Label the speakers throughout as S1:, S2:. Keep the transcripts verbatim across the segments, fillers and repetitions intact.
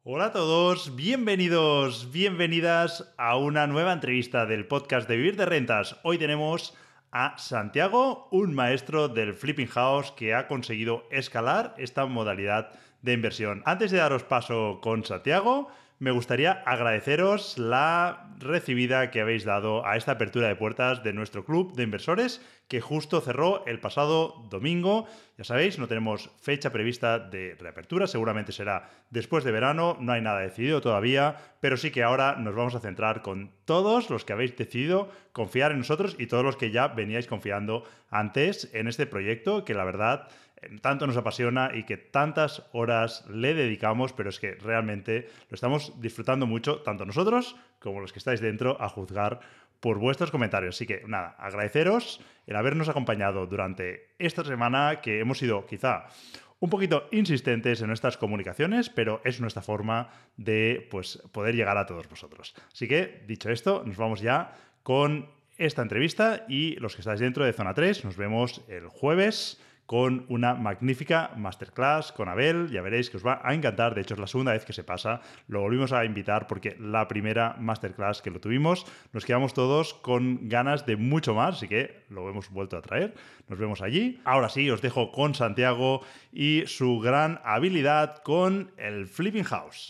S1: Hola a todos, bienvenidos, bienvenidas a una nueva entrevista del podcast de Vivir de Rentas. Hoy tenemos a Santiago, un maestro del Flipping House que ha conseguido escalar esta modalidad de inversión. Antes de daros paso con Santiago, me gustaría agradeceros la recibida que habéis dado a esta apertura de puertas de nuestro club de inversores que justo cerró el pasado domingo. Ya sabéis, no tenemos fecha prevista de reapertura, seguramente será después de verano, no hay nada decidido todavía, pero sí que ahora nos vamos a centrar con todos los que habéis decidido confiar en nosotros y todos los que ya veníais confiando antes en este proyecto, que la verdad tanto nos apasiona y que tantas horas le dedicamos, pero es que realmente lo estamos disfrutando mucho, tanto nosotros como los que estáis dentro, a juzgar por vuestros comentarios. Así que nada, agradeceros el habernos acompañado durante esta semana, que hemos sido quizá un poquito insistentes en nuestras comunicaciones, pero es nuestra forma de pues, poder llegar a todos vosotros. Así que, dicho esto, nos vamos ya con esta entrevista y los que estáis dentro de Zona tres, nos vemos el jueves con una magnífica masterclass con Abel. Ya veréis que os va a encantar. De hecho, es la segunda vez que se pasa. Lo volvimos a invitar porque la primera masterclass que lo tuvimos, nos quedamos todos con ganas de mucho más, así que lo hemos vuelto a traer. Nos vemos allí. Ahora sí, os dejo con Santiago y su gran habilidad con el Flipping House.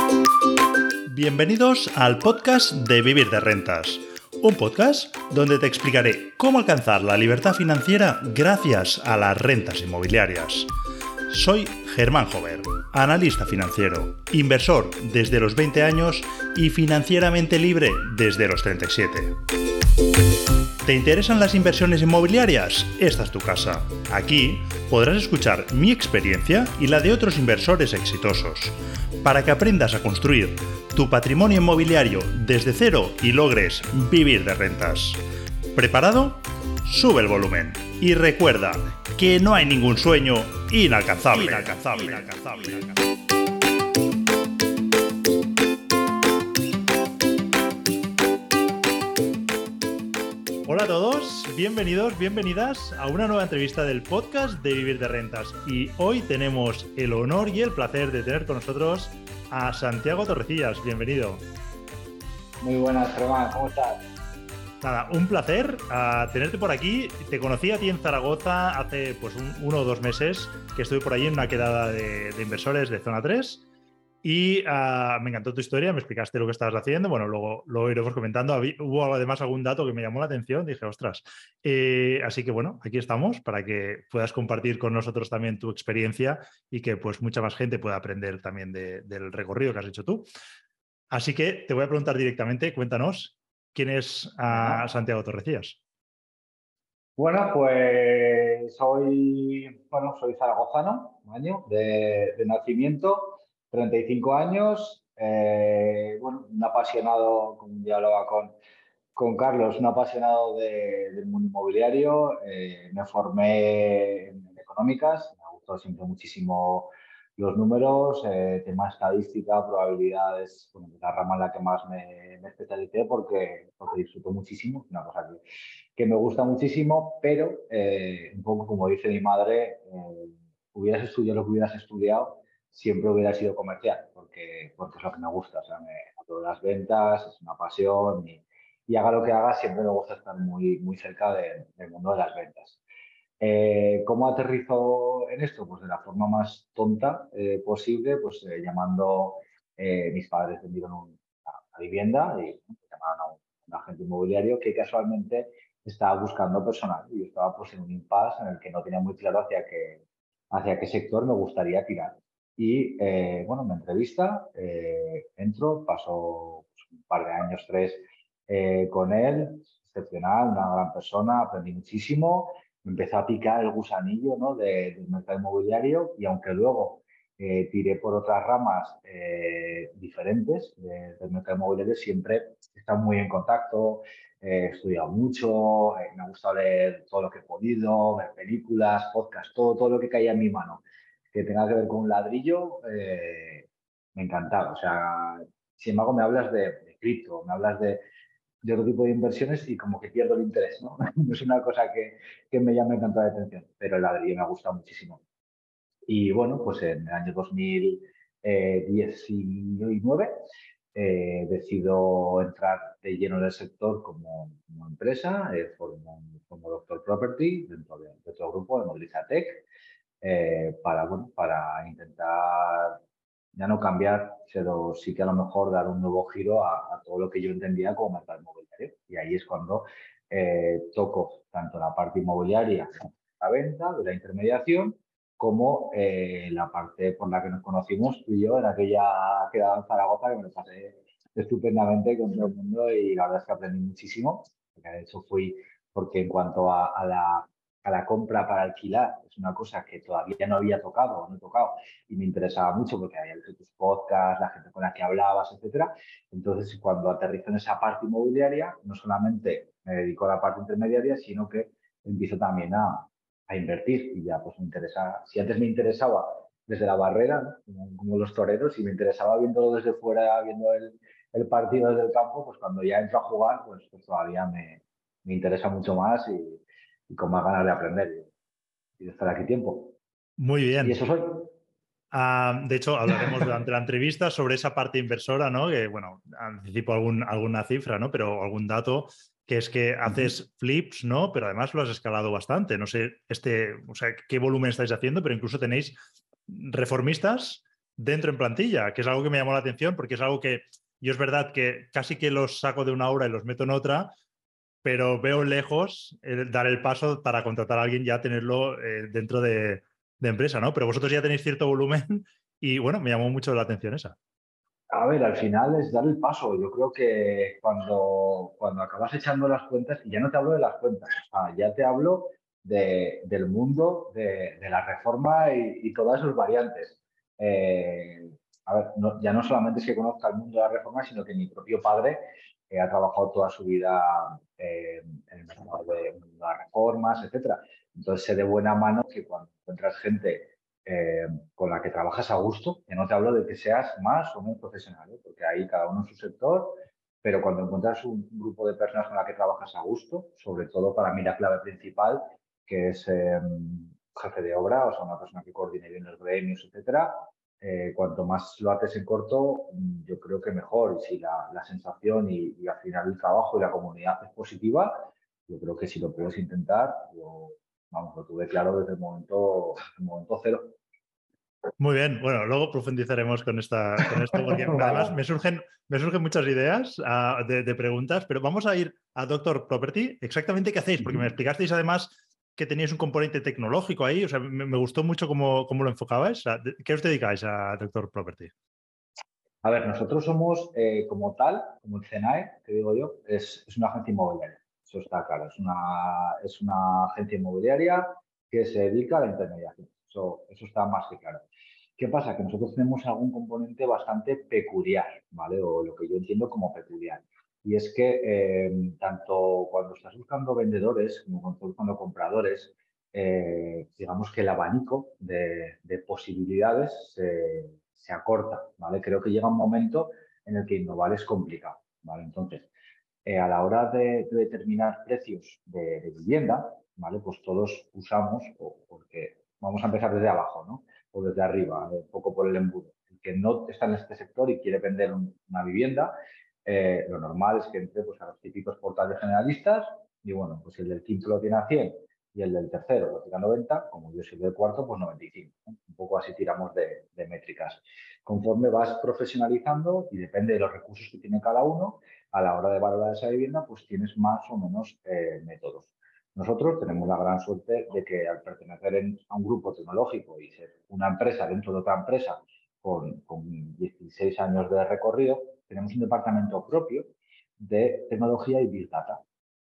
S1: Bienvenidos al podcast de Vivir de Rentas. Un podcast donde te explicaré cómo alcanzar la libertad financiera gracias a las rentas inmobiliarias. Soy Germán Jover, analista financiero, inversor desde los veinte años y financieramente libre desde los treinta y siete. ¿Te interesan las inversiones inmobiliarias? Esta es tu casa. Aquí podrás escuchar mi experiencia y la de otros inversores exitosos, para que aprendas a construir tu patrimonio inmobiliario desde cero y logres vivir de rentas. ¿Preparado? Sube el volumen y recuerda que no hay ningún sueño inalcanzable. Inalcanzable, inalcanzable, inalcanzable. Hola a todos, bienvenidos, bienvenidas a una nueva entrevista del podcast de Vivir de Rentas. Y hoy tenemos el honor y el placer de tener con nosotros a Santiago Torrecillas. Bienvenido.
S2: Muy buenas, Germán, ¿cómo estás?
S1: Nada, un placer uh, tenerte por aquí. Te conocí a ti en Zaragoza hace pues un, uno o dos meses que estuve por allí en una quedada de, de inversores de Zona tres. Y uh, me encantó tu historia, me explicaste lo que estabas haciendo. Bueno, luego lo iremos comentando. Habí, hubo además algún dato que me llamó la atención. Dije, ostras. Eh, así que bueno, aquí estamos para que puedas compartir con nosotros también tu experiencia y que pues mucha más gente pueda aprender también de, del recorrido que has hecho tú. Así que te voy a preguntar directamente, cuéntanos, ¿quién es uh, Santiago Torrecillas?
S2: Bueno, pues soy, bueno, soy zaragozano, año de, de nacimiento, treinta y cinco años, eh, bueno, un apasionado, como ya hablaba con, con Carlos, un apasionado de, del mundo inmobiliario. Eh, me formé en, en económicas, me ha gustado siempre muchísimo los números, eh, temas estadística, probabilidades, bueno, la rama en la que más me, me especialicé porque, porque disfruto muchísimo, una cosa que, que me gusta muchísimo, pero eh, un poco como dice mi madre, eh, hubieras estudiado lo que hubieras estudiado, siempre hubiera sido comercial, porque, porque es lo que me gusta, o sea, me adoro las ventas, es una pasión y, y haga lo que haga, siempre me gusta estar muy, muy cerca de, del mundo de las ventas. Eh, ¿Cómo aterrizo en esto? Pues de la forma más tonta eh, posible, pues eh, llamando, eh, mis padres vendieron un, una, una vivienda y pues, llamaron a un, un agente inmobiliario que casualmente estaba buscando personal y yo estaba pues en un impasse en el que no tenía muy claro hacia qué, hacia qué sector me gustaría tirar. Y eh, bueno, me entrevista, eh, entro, paso pues, un par de años, tres, eh, con él, excepcional, una gran persona, aprendí muchísimo, me empezó a picar el gusanillo, ¿no? de, del mercado inmobiliario y aunque luego eh, tiré por otras ramas eh, diferentes de, del mercado inmobiliario, siempre he estado muy en contacto, eh, he estudiado mucho, eh, me ha gustado leer todo lo que he podido, ver películas, podcasts, todo, todo lo que caía en mi mano que tenga que ver con un ladrillo, eh, me encantaba. O sea, sin embargo, me hablas de, de cripto, me hablas de, de otro tipo de inversiones y como que pierdo el interés, ¿no? No es una cosa que, que me llame tanto la atención, pero el ladrillo me ha gustado muchísimo. Y bueno, pues en el año dos mil eh, diecinueve, eh, decido entrar de lleno en el sector como, como empresa, eh, formo, como Doctor Property dentro de, de otro grupo de Movilizatec, eh, para, bueno, para intentar ya no cambiar, pero sí que a lo mejor dar un nuevo giro a, a todo lo que yo entendía como mercado inmobiliario. Y ahí es cuando eh, toco tanto la parte inmobiliaria, la venta, de la intermediación, como eh, la parte por la que nos conocimos tú y yo en aquella quedada en Zaragoza, que me lo pasé estupendamente con todo el mundo y la verdad es que aprendí muchísimo. Porque de hecho fui, porque en cuanto a, a la a la compra para alquilar, es una cosa que todavía no había tocado o no he tocado y me interesaba mucho porque había visto tus podcasts, la gente con la que hablabas, etcétera. Entonces, cuando aterrizo en esa parte inmobiliaria, no solamente me dedico a la parte intermediaria, sino que empiezo también a, a invertir y ya pues me interesa, si antes me interesaba desde la barrera, ¿no? como, como los toreros, y me interesaba viéndolo desde fuera, viendo el, el partido desde el campo, pues cuando ya entro a jugar, pues, pues todavía me, me interesa mucho más y, y con más ganas de aprender y de estar aquí tiempo.
S1: Muy
S2: Y
S1: bien.
S2: eso soy.
S1: Uh, de hecho, hablaremos durante la entrevista sobre esa parte inversora, ¿no? Que, bueno, anticipo algún, alguna cifra, ¿no? Pero algún dato, que es que haces flips, ¿no? Pero además lo has escalado bastante. No sé, este, o sea, qué volumen estáis haciendo, pero incluso tenéis reformistas dentro en plantilla, que es algo que me llamó la atención porque es algo que yo es verdad que casi que los saco de una hora y los meto en otra, pero veo lejos el dar el paso para contratar a alguien, ya tenerlo eh, dentro de, de empresa, ¿no? Pero vosotros ya tenéis cierto volumen y bueno, me llamó mucho la atención esa.
S2: A ver, al final es dar el paso. Yo creo que cuando, cuando acabas echando las cuentas, y ya no te hablo de las cuentas, o sea, ya te hablo de, del mundo de, de la reforma y, y todas sus variantes. Eh, a ver, no, ya no solamente es que conozca el mundo de la reforma, sino que mi propio padre eh, ha trabajado toda su vida eh, en el mercado de, de las reformas, etcétera. Entonces sé de buena mano que cuando encuentras gente eh, con la que trabajas a gusto, que no te hablo de que seas más o menos profesional, ¿eh? Porque ahí cada uno en su sector, pero cuando encuentras un grupo de personas con la que trabajas a gusto, sobre todo para mí la clave principal, que es eh, jefe de obra, o sea, una persona que coordine bien los gremios, etcétera, eh, cuanto más lo haces en corto, yo creo que mejor. Y si la, la sensación y, y al final el trabajo y la comunidad es positiva, yo creo que si lo puedes intentar, yo, vamos, lo tuve claro desde el momento, el momento cero.
S1: Muy bien, bueno, luego profundizaremos con, esta, con esto, porque además me
S2: Vale.
S1: surgen, me surgen muchas ideas uh, de, de preguntas, pero vamos a ir a Doctor Property. ¿Exactamente qué hacéis? Porque me explicasteis además que teníais un componente tecnológico ahí, o sea, me, me gustó mucho cómo, cómo lo enfocabais. O sea, ¿qué os dedicáis a Doctor Property?
S2: A ver, nosotros somos eh, como tal, como el CENAE, que digo yo, es, es una agencia inmobiliaria. Eso está claro. Es una, es una agencia inmobiliaria que se dedica a la intermediación. Eso, eso está más que claro. ¿Qué pasa? Que nosotros tenemos algún componente bastante peculiar, ¿vale? O lo que yo entiendo como peculiar. Y es que eh, tanto cuando estás buscando vendedores como cuando estás buscando compradores, eh, digamos que el abanico de, de posibilidades se, se acorta, ¿vale? Creo que llega un momento en el que innovar es complicado, ¿vale? Entonces, eh, a la hora de, de determinar precios de, de, vivienda, ¿vale? Pues todos usamos, o porque vamos a empezar desde abajo, ¿no? O desde arriba, un poco por el embudo. El que no está en este sector y quiere vender un, una vivienda, eh, lo normal es que entre pues, a los típicos portales generalistas y, bueno, pues si el del quinto lo tiene a cien y el del tercero lo tira a noventa, como yo soy del cuarto, pues noventa y cinco. ¿No? Un poco así tiramos de, de métricas. Conforme vas profesionalizando y depende de los recursos que tiene cada uno, a la hora de valorar esa vivienda, pues tienes más o menos eh, métodos. Nosotros tenemos la gran suerte de que al pertenecer en, a un grupo tecnológico y ser una empresa dentro de otra empresa con, con dieciséis años de recorrido, tenemos un departamento propio de tecnología y Big Data.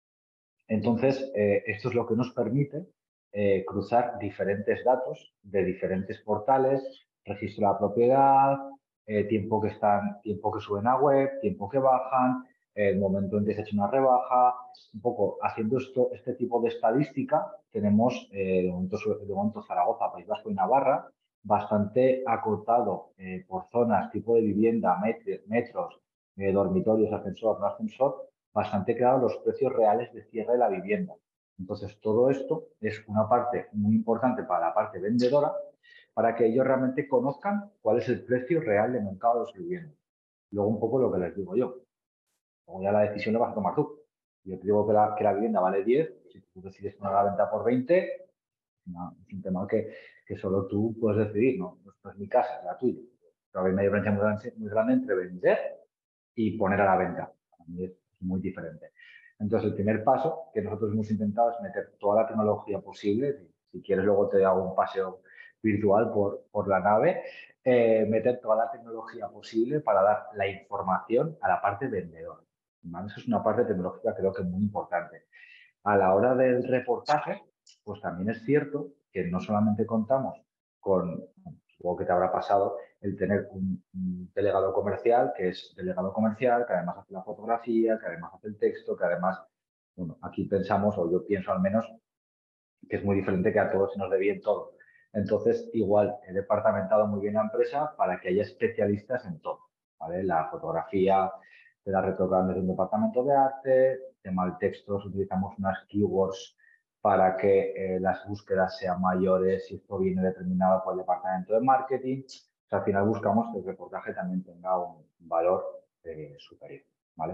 S2: Entonces, eh, esto es lo que nos permite eh, cruzar diferentes datos de diferentes portales, registro de la propiedad, eh, tiempo que están, tiempo que suben a web, tiempo que bajan, el momento en que se ha hecho una rebaja, un poco haciendo esto, este tipo de estadística, tenemos eh, de, momento, de momento Zaragoza, País Vasco y Navarra, bastante acotado eh, por zonas, tipo de vivienda, met metros, eh, dormitorios, ascensor, no ascensor, bastante claro los precios reales de cierre de la vivienda. Entonces, todo esto es una parte muy importante para la parte vendedora, para que ellos realmente conozcan cuál es el precio real de mercado de su vivienda. Luego un poco lo que les digo yo. Luego ya la decisión la vas a tomar tú. Yo te digo que la, que la vivienda vale diez, si tú decides poner la venta por veinte, no, es un tema que, que solo tú puedes decidir, no, no es mi casa, es la tuya. Pero hay una diferencia muy grande, muy grande entre vender y poner a la venta. Para mí es muy diferente. Entonces, el primer paso que nosotros hemos intentado es meter toda la tecnología posible. Si quieres, luego te hago un paseo virtual por, por la nave. Eh, meter toda la tecnología posible para dar la información a la parte vendedora. ¿Vale? Eso es una parte tecnológica creo que muy importante. A la hora del reportaje, pues también es cierto que no solamente contamos con, supongo que te habrá pasado, el tener un, un delegado comercial, que es delegado comercial, que además hace la fotografía, que además hace el texto, que además, bueno, aquí pensamos, o yo pienso al menos, que es muy diferente que a todos se nos dé bien todo. Entonces, igual, he departamentado muy bien la empresa para que haya especialistas en todo, ¿vale? La fotografía te la retocan desde un departamento de arte, tema del texto, utilizamos unas keywords para que eh, las búsquedas sean mayores si esto viene determinado por el departamento de marketing. O sea, al final buscamos que el reportaje también tenga un valor eh, superior, ¿vale?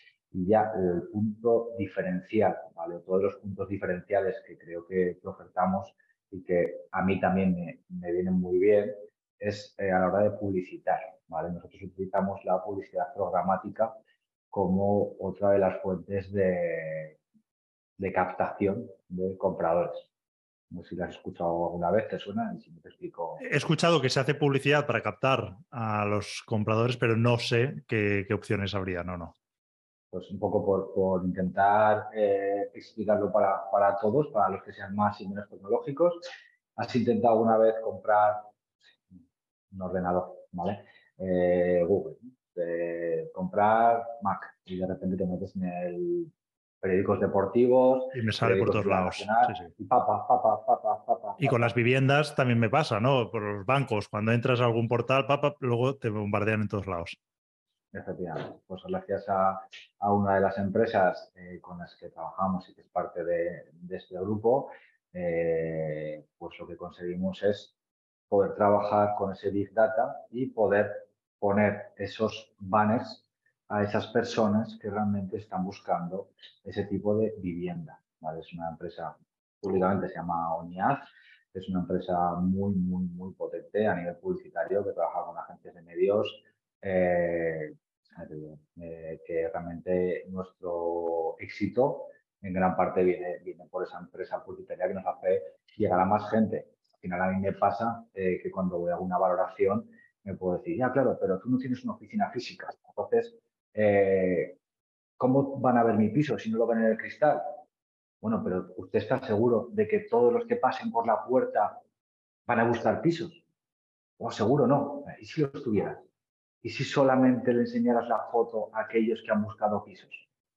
S2: Y ya el punto diferencial, ¿vale? Todos los puntos diferenciales que creo que, que ofertamos y que a mí también me, me vienen muy bien es eh, a la hora de publicitar, ¿vale? Nosotros utilizamos la publicidad programática como otra de las fuentes de, de captación de compradores. No sé si lo has escuchado alguna vez, ¿te suena? Y si no te explico.
S1: He escuchado que se hace publicidad para captar a los compradores, pero no sé qué, qué opciones habría, no, no.
S2: Pues un poco por, por intentar eh, explicarlo para, para todos, para los que sean más y menos tecnológicos. ¿Has intentado alguna vez comprar un ordenador, ¿vale? Eh, Google, eh, comprar Mac y de repente te metes en el periódicos deportivos,
S1: Y me sale por
S2: periódicos
S1: todos
S2: de la
S1: lados.
S2: Nacional
S1: Sí, sí.
S2: y papa, papa, papa, papa,
S1: Y con las
S2: papa.
S1: viviendas también me pasa, ¿no? Por los bancos. Cuando entras a algún portal, papá, luego te bombardean en todos lados.
S2: Efectivamente, pues gracias a, a una de las empresas eh, con las que trabajamos y que es parte de, de este grupo, eh, pues lo que conseguimos es poder trabajar con ese Big Data y poder poner esos banners a esas personas que realmente están buscando ese tipo de vivienda, ¿vale? Es una empresa, públicamente se llama ONIAD, es una empresa muy, muy, muy potente a nivel publicitario que trabaja con agencias de medios. Eh, eh, que realmente nuestro éxito en gran parte viene, viene por esa empresa publicitaria que nos hace llegar a más gente. Al final a mí me pasa eh, que cuando voy a una valoración me puedo decir, ya claro, pero tú no tienes una oficina física. Entonces, eh, ¿cómo van a ver mi piso si no lo ven en el cristal? Bueno, pero ¿usted está seguro de que todos los que pasen por la puerta van a buscar pisos? O seguro no. ¿Y si lo estuvieras? ¿Y si solamente le enseñaras la foto a aquellos que han buscado pisos?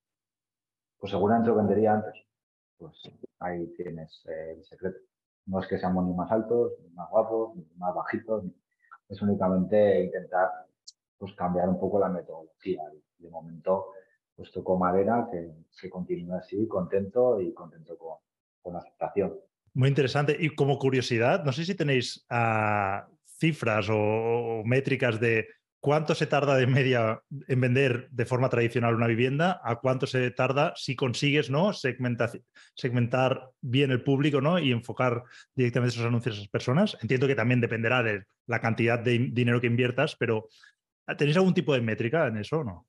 S2: Pues seguramente lo vendería antes. Pues ahí tienes eh, el secreto. No es que seamos ni más altos, ni más guapos, ni más bajitos. Es únicamente intentar pues, cambiar un poco la metodología. Y de momento, pues toco madera, que, que continúe así, contento y contento con, con la aceptación.
S1: Muy interesante. Y como curiosidad, no sé si tenéis uh, cifras o, o métricas de cuánto se tarda de media en vender de forma tradicional una vivienda, a cuánto se tarda si consigues, ¿no? segmentar, segmentar bien el público, ¿no? Y enfocar directamente esos anuncios a esas personas. Entiendo que también dependerá de la cantidad de dinero que inviertas, pero ¿tenéis algún tipo de métrica en eso o no?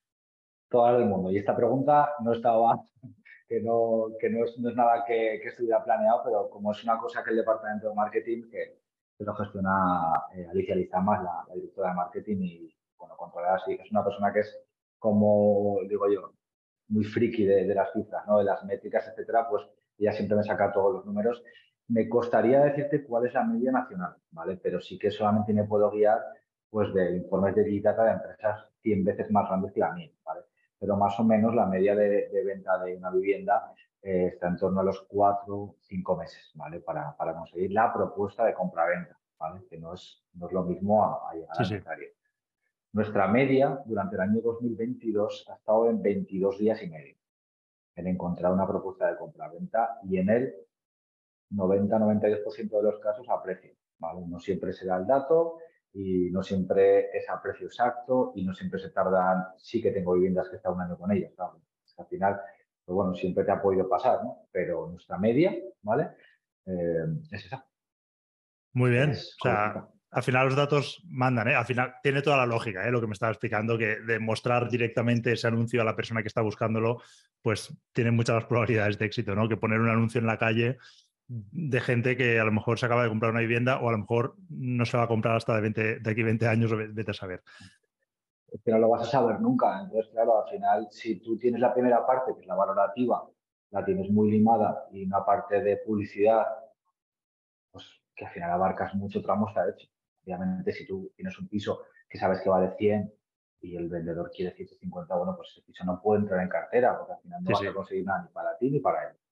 S2: Todo el mundo. Y esta pregunta no estaba, que no, que no, es, no es nada que, que estuviera planeado, pero como es una cosa que el departamento de marketing, que, que lo gestiona eh, Alicia Lizamas, la, la directora de marketing, y bueno, controlar así. Es una persona que es, como digo yo, muy friki de, de las cifras, ¿no? De las métricas, etcétera, pues ella siempre me saca todos los números. Me costaría decirte cuál es la media nacional, ¿vale? Pero sí que solamente me puedo guiar pues de informes de Big Data de empresas cien veces más grandes que la mía, ¿vale? Pero más o menos la media de, de venta de una vivienda eh, está en torno a los cuatro o cinco meses, ¿vale? Para, para conseguir la propuesta de compra-venta, ¿vale? Que no es, no es lo mismo a, a llegar
S1: Sí,
S2: al
S1: sí.
S2: notario. Nuestra media durante el año dos mil veintidós ha estado en veintidós días y medio en encontrar una propuesta de compra-venta y en el noventa a noventa y dos por ciento de los casos a precio. ¿vale? No siempre se da el dato y no siempre es a precio exacto y no siempre se tardan. Sí que tengo viviendas que están un año con ellas, claro. Al final, pues bueno, siempre te ha podido pasar, ¿no? Pero nuestra media, ¿vale? Eh, es esa.
S1: Muy bien.
S2: Es
S1: O sea,
S2: correcta.
S1: al final los datos mandan, ¿eh? Al final tiene toda la lógica, ¿eh? Lo que me estaba explicando, que de mostrar directamente ese anuncio a la persona que está buscándolo, pues tiene muchas más probabilidades de éxito, ¿no? Que poner un anuncio en la calle de gente que a lo mejor se acaba de comprar una vivienda o a lo mejor no se va a comprar hasta de, veinte, de aquí veinte años, o vete a saber.
S2: Es que no lo vas a saber nunca. Entonces, claro, al final, si tú tienes la primera parte, que es la valorativa, la tienes muy limada y una parte de publicidad, pues que al final abarcas mucho tramo, está hecho. Obviamente, si tú tienes un piso que sabes que vale cien y el vendedor quiere ciento cincuenta, bueno, pues ese piso no puede entrar en cartera porque al final no
S1: Sí,
S2: vas a
S1: sí.
S2: conseguir nada ni para ti ni para él.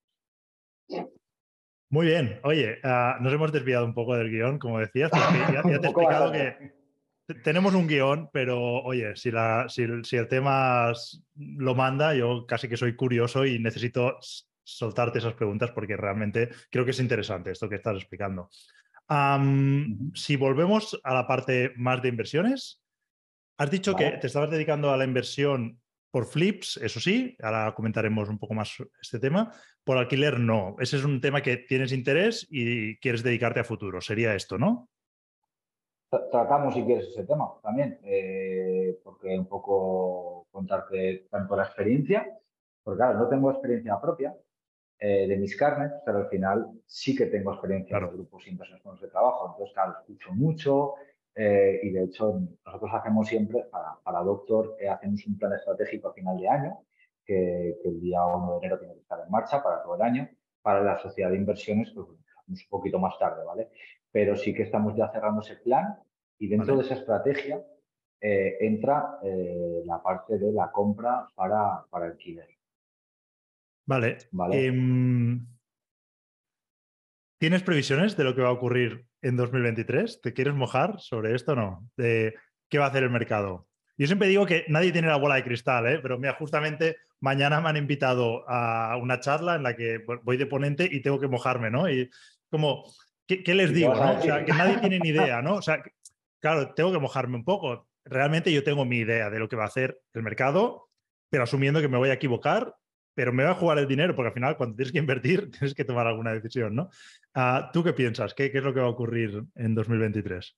S1: Muy bien. Oye, uh, nos hemos desviado un poco del guión, como decías, pero es que ya, ya
S2: Un
S1: te he
S2: poco
S1: explicado que
S2: bastante.
S1: tenemos un guión, pero oye, si, la, si, el, si el tema lo manda, yo casi que soy curioso y necesito soltarte esas preguntas porque realmente creo que es interesante esto que estás explicando. Um,
S2: Uh-huh.
S1: si volvemos a la parte más de inversiones, has dicho que te
S2: ¿Vale?
S1: estabas dedicando a la inversión por flips, eso sí, ahora comentaremos un poco más este tema. Por alquiler, no. Ese es un tema que tienes interés y quieres dedicarte a futuro. Sería esto, ¿no?
S2: Tratamos, si quieres, ese tema también, eh, porque un poco contarte tanto la experiencia, porque claro, no tengo experiencia propia eh, de mis carnes, pero al final sí que tengo experiencia de
S1: Claro.
S2: grupos inversores con los que trabajo, entonces claro, escucho mucho eh, y de hecho nosotros hacemos siempre, para, para Doctor, eh, hacemos un plan estratégico a final de año, que, que el día uno de enero tiene que estar en marcha para todo el año, para la sociedad de inversiones, pues un poquito más tarde, ¿vale? Pero sí que estamos ya cerrando ese plan y dentro
S1: Vale.
S2: de esa estrategia eh, entra eh, la parte de la compra para, para alquiler,
S1: Vale.
S2: ¿vale?
S1: Um, ¿Tienes previsiones de lo que va a ocurrir en dos mil veintitrés? ¿Te quieres mojar sobre esto o no? De qué va a hacer el mercado. Yo siempre digo que nadie tiene la bola de cristal, ¿eh? Pero mira, justamente mañana me han invitado a una charla en la que voy de ponente y tengo que mojarme, ¿no? Y como, ¿qué, qué les
S2: ¿Y qué
S1: digo,
S2: vas a
S1: no? O sea,
S2: decir?
S1: que nadie tiene ni idea, ¿no? O sea, claro, tengo que mojarme un poco. Realmente yo tengo mi idea de lo que va a hacer el mercado, pero asumiendo que me voy a equivocar, pero me va a jugar el dinero, porque al final cuando tienes que invertir tienes que tomar alguna decisión, ¿no? Uh, ¿Tú qué piensas? ¿Qué, ¿Qué es lo que va a ocurrir en dos mil veintitrés?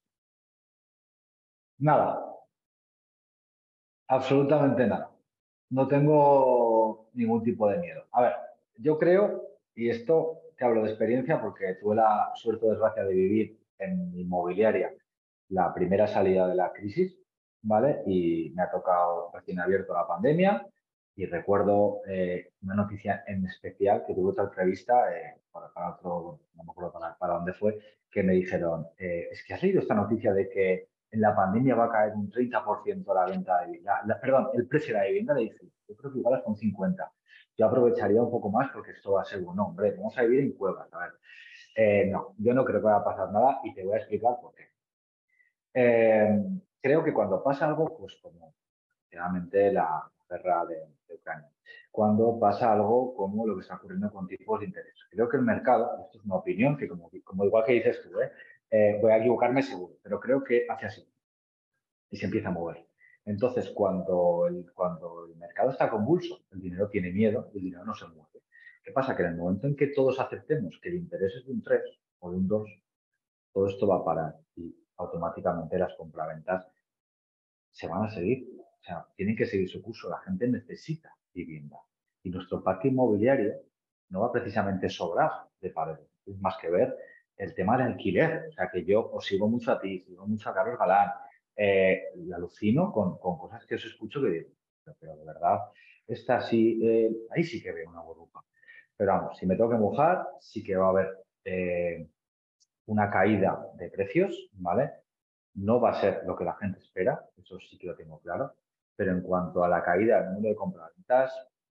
S2: Nada, absolutamente nada. No tengo ningún tipo de miedo. A ver, yo creo, y esto te hablo de experiencia porque tuve la suerte o desgracia de vivir en inmobiliaria la primera salida de la crisis, ¿vale? Y me ha tocado recién abierto la pandemia y recuerdo eh, una noticia en especial que tuve otra entrevista eh, para, para, otro, no me acuerdo para, para dónde fue, que me dijeron, eh, es que has leído esta noticia de que en la pandemia va a caer un treinta por ciento la venta de vivienda, la, perdón, el precio de la vivienda. Le dije, yo creo que igual hasta un cincuenta por ciento. Yo aprovecharía un poco más porque esto va a ser bueno, hombre, vamos a vivir en cuevas, a ver. Eh, no, yo no creo que vaya a pasar nada y te voy a explicar por qué. Eh, creo que cuando pasa algo, pues como realmente la guerra de, de Ucrania, cuando pasa algo como lo que está ocurriendo con tipos de interés. Creo que el mercado, esto es una opinión que como, como igual que dices tú, ¿eh? Eh, voy a equivocarme seguro, pero creo que hace así y se empieza a mover. Entonces, cuando el, cuando el mercado está convulso, el dinero tiene miedo y el dinero no se mueve. ¿Qué pasa? Que en el momento en que todos aceptemos que el interés es de un tres o de un dos, todo esto va a parar y automáticamente las compraventas se van a seguir. O sea, tienen que seguir su curso. La gente necesita vivienda. Y nuestro parque inmobiliario no va precisamente sobrar de paredes. Es más que ver el tema del alquiler. O sea, que yo os sigo mucho a ti, sigo mucho a Carlos Galán. Eh, y alucino con, con cosas que os escucho que digo, pero, pero de verdad, esta sí, eh, ahí sí que veo una burbuja. Pero vamos, si me tengo que mojar, sí que va a haber eh, una caída de precios, ¿vale? No va a ser lo que la gente espera, eso sí que lo tengo claro, pero en cuanto a la caída del número de compraventas,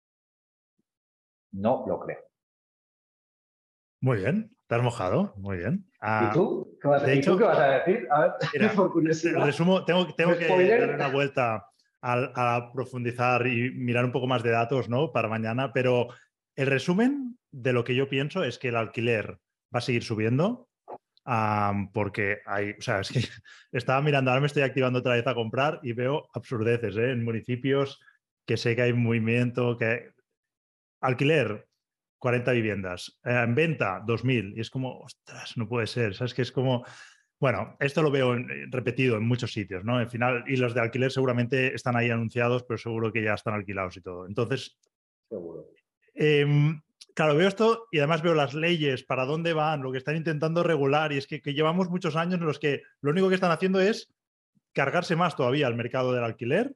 S2: no lo creo.
S1: Muy bien, te has mojado, muy bien.
S2: ¿Y
S1: Uh,
S2: tú? ¿Qué vas,
S1: de
S2: ¿Y tú qué
S1: hecho,
S2: vas a decir? A ver,
S1: mira,
S2: por curiosidad.
S1: resumo, tengo,
S2: ¿Un
S1: tengo que darle
S2: spoiler?
S1: una vuelta a, a profundizar y mirar un poco más de datos, ¿no? Para mañana, pero el resumen de lo que yo pienso es que el alquiler va a seguir subiendo, Um, porque hay, o sea, es que estaba mirando, ahora me estoy activando otra vez a comprar y veo absurdeces, ¿eh? En municipios que sé que hay movimiento, que alquiler, cuarenta viviendas, eh, en venta, dos mil, y es como, ostras, no puede ser, ¿sabes? Que es como, bueno, esto lo veo en, repetido en muchos sitios, ¿no? Al final, y los de alquiler seguramente están ahí anunciados, pero seguro que ya están alquilados y todo. Entonces,
S2: Seguro.
S1: eh, claro, veo esto y además veo las leyes, para dónde van, lo que están intentando regular, y es que, que llevamos muchos años en los que lo único que están haciendo es cargarse más todavía al mercado del alquiler.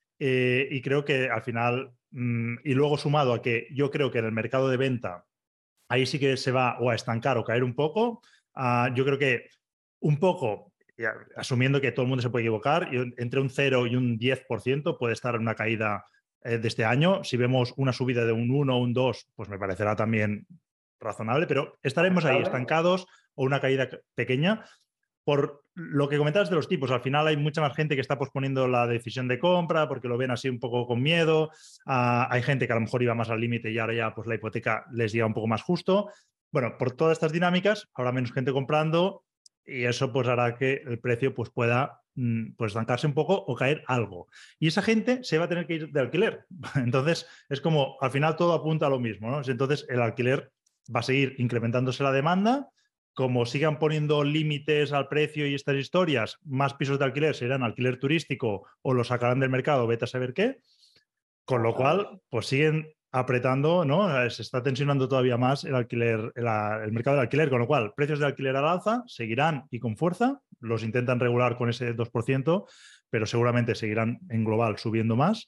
S1: Eh, y creo que al final, mmm, y luego sumado a que yo creo que en el mercado de venta, ahí sí que se va o a estancar o caer un poco. Uh, yo creo que un poco, ya, asumiendo que todo el mundo se puede equivocar, entre un cero y un diez por ciento puede estar en una caída eh, de este año. Si vemos una subida de un uno o un dos, pues me parecerá también razonable, pero estaremos ahí estancados o una caída pequeña. Por lo que comentabas de los tipos, al final hay mucha más gente que está posponiendo la decisión de compra porque lo ven así un poco con miedo. Uh, hay gente que a lo mejor iba más al límite y ahora ya pues la hipoteca les llega un poco más justo. Bueno, por todas estas dinámicas, habrá menos gente comprando y eso pues hará que el precio pues pueda pues estancarse un poco o caer algo. Y esa gente se va a tener que ir de alquiler. Entonces, es como, al final todo apunta a lo mismo, ¿no? Entonces, el alquiler va a seguir incrementándose la demanda. Como sigan poniendo límites al precio y estas historias, más pisos de alquiler serán alquiler turístico o lo sacarán del mercado, vete a saber qué. Con lo cual, pues siguen apretando, ¿no? Se está tensionando todavía más el alquiler, el, el mercado del alquiler, con lo cual, precios de alquiler al alza seguirán y con fuerza, los intentan regular con ese dos por ciento, pero seguramente seguirán en global subiendo más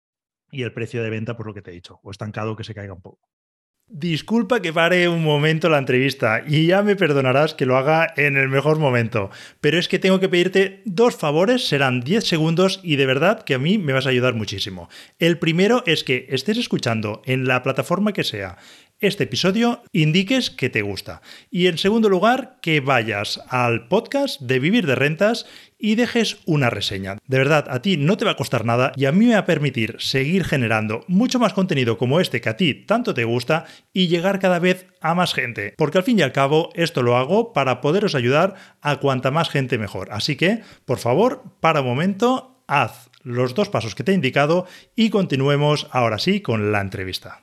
S1: y el precio de venta, por lo que te he dicho, o estancado que se caiga un poco. Disculpa que pare un momento la entrevista y ya me perdonarás que lo haga en el mejor momento, pero es que tengo que pedirte dos favores, serán diez segundos y de verdad que a mí me vas a ayudar muchísimo. El primero es que estés escuchando en la plataforma que sea este episodio, indiques que te gusta. Y en segundo lugar, que vayas al podcast de Vivir de Rentas y dejes una reseña. De verdad, a ti no te va a costar nada y a mí me va a permitir seguir generando mucho más contenido como este que a ti tanto te gusta y llegar cada vez a más gente. Porque al fin y al cabo, esto lo hago para poderos ayudar a cuanta más gente mejor. Así que, por favor, para un momento, haz los dos pasos que te he indicado y continuemos ahora sí con la entrevista.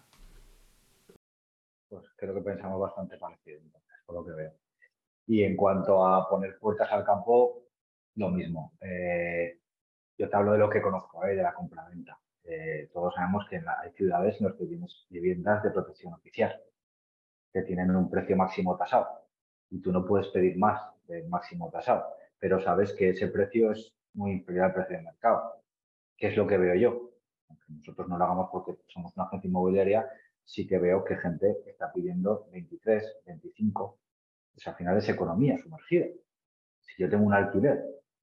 S2: Pues creo que pensamos bastante parecido, entonces, por lo que veo. Y en cuanto a poner puertas al campo, lo mismo. Eh, yo te hablo de lo que conozco, eh, de la compraventa. Eh, todos sabemos que la, hay ciudades en las que tienes viviendas de protección oficial que tienen un precio máximo tasado y tú no puedes pedir más del máximo tasado, pero sabes que ese precio es muy inferior al precio de mercado. ¿Qué es lo que veo yo? Aunque nosotros no lo hagamos porque somos una agencia inmobiliaria, sí que veo que gente está pidiendo veintitrés, veinticinco. Pues al final es economía sumergida. Si yo tengo un alquiler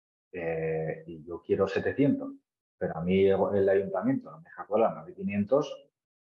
S2: eh, y yo quiero setecientos, pero a mí el ayuntamiento no me deja colar más de quinientos,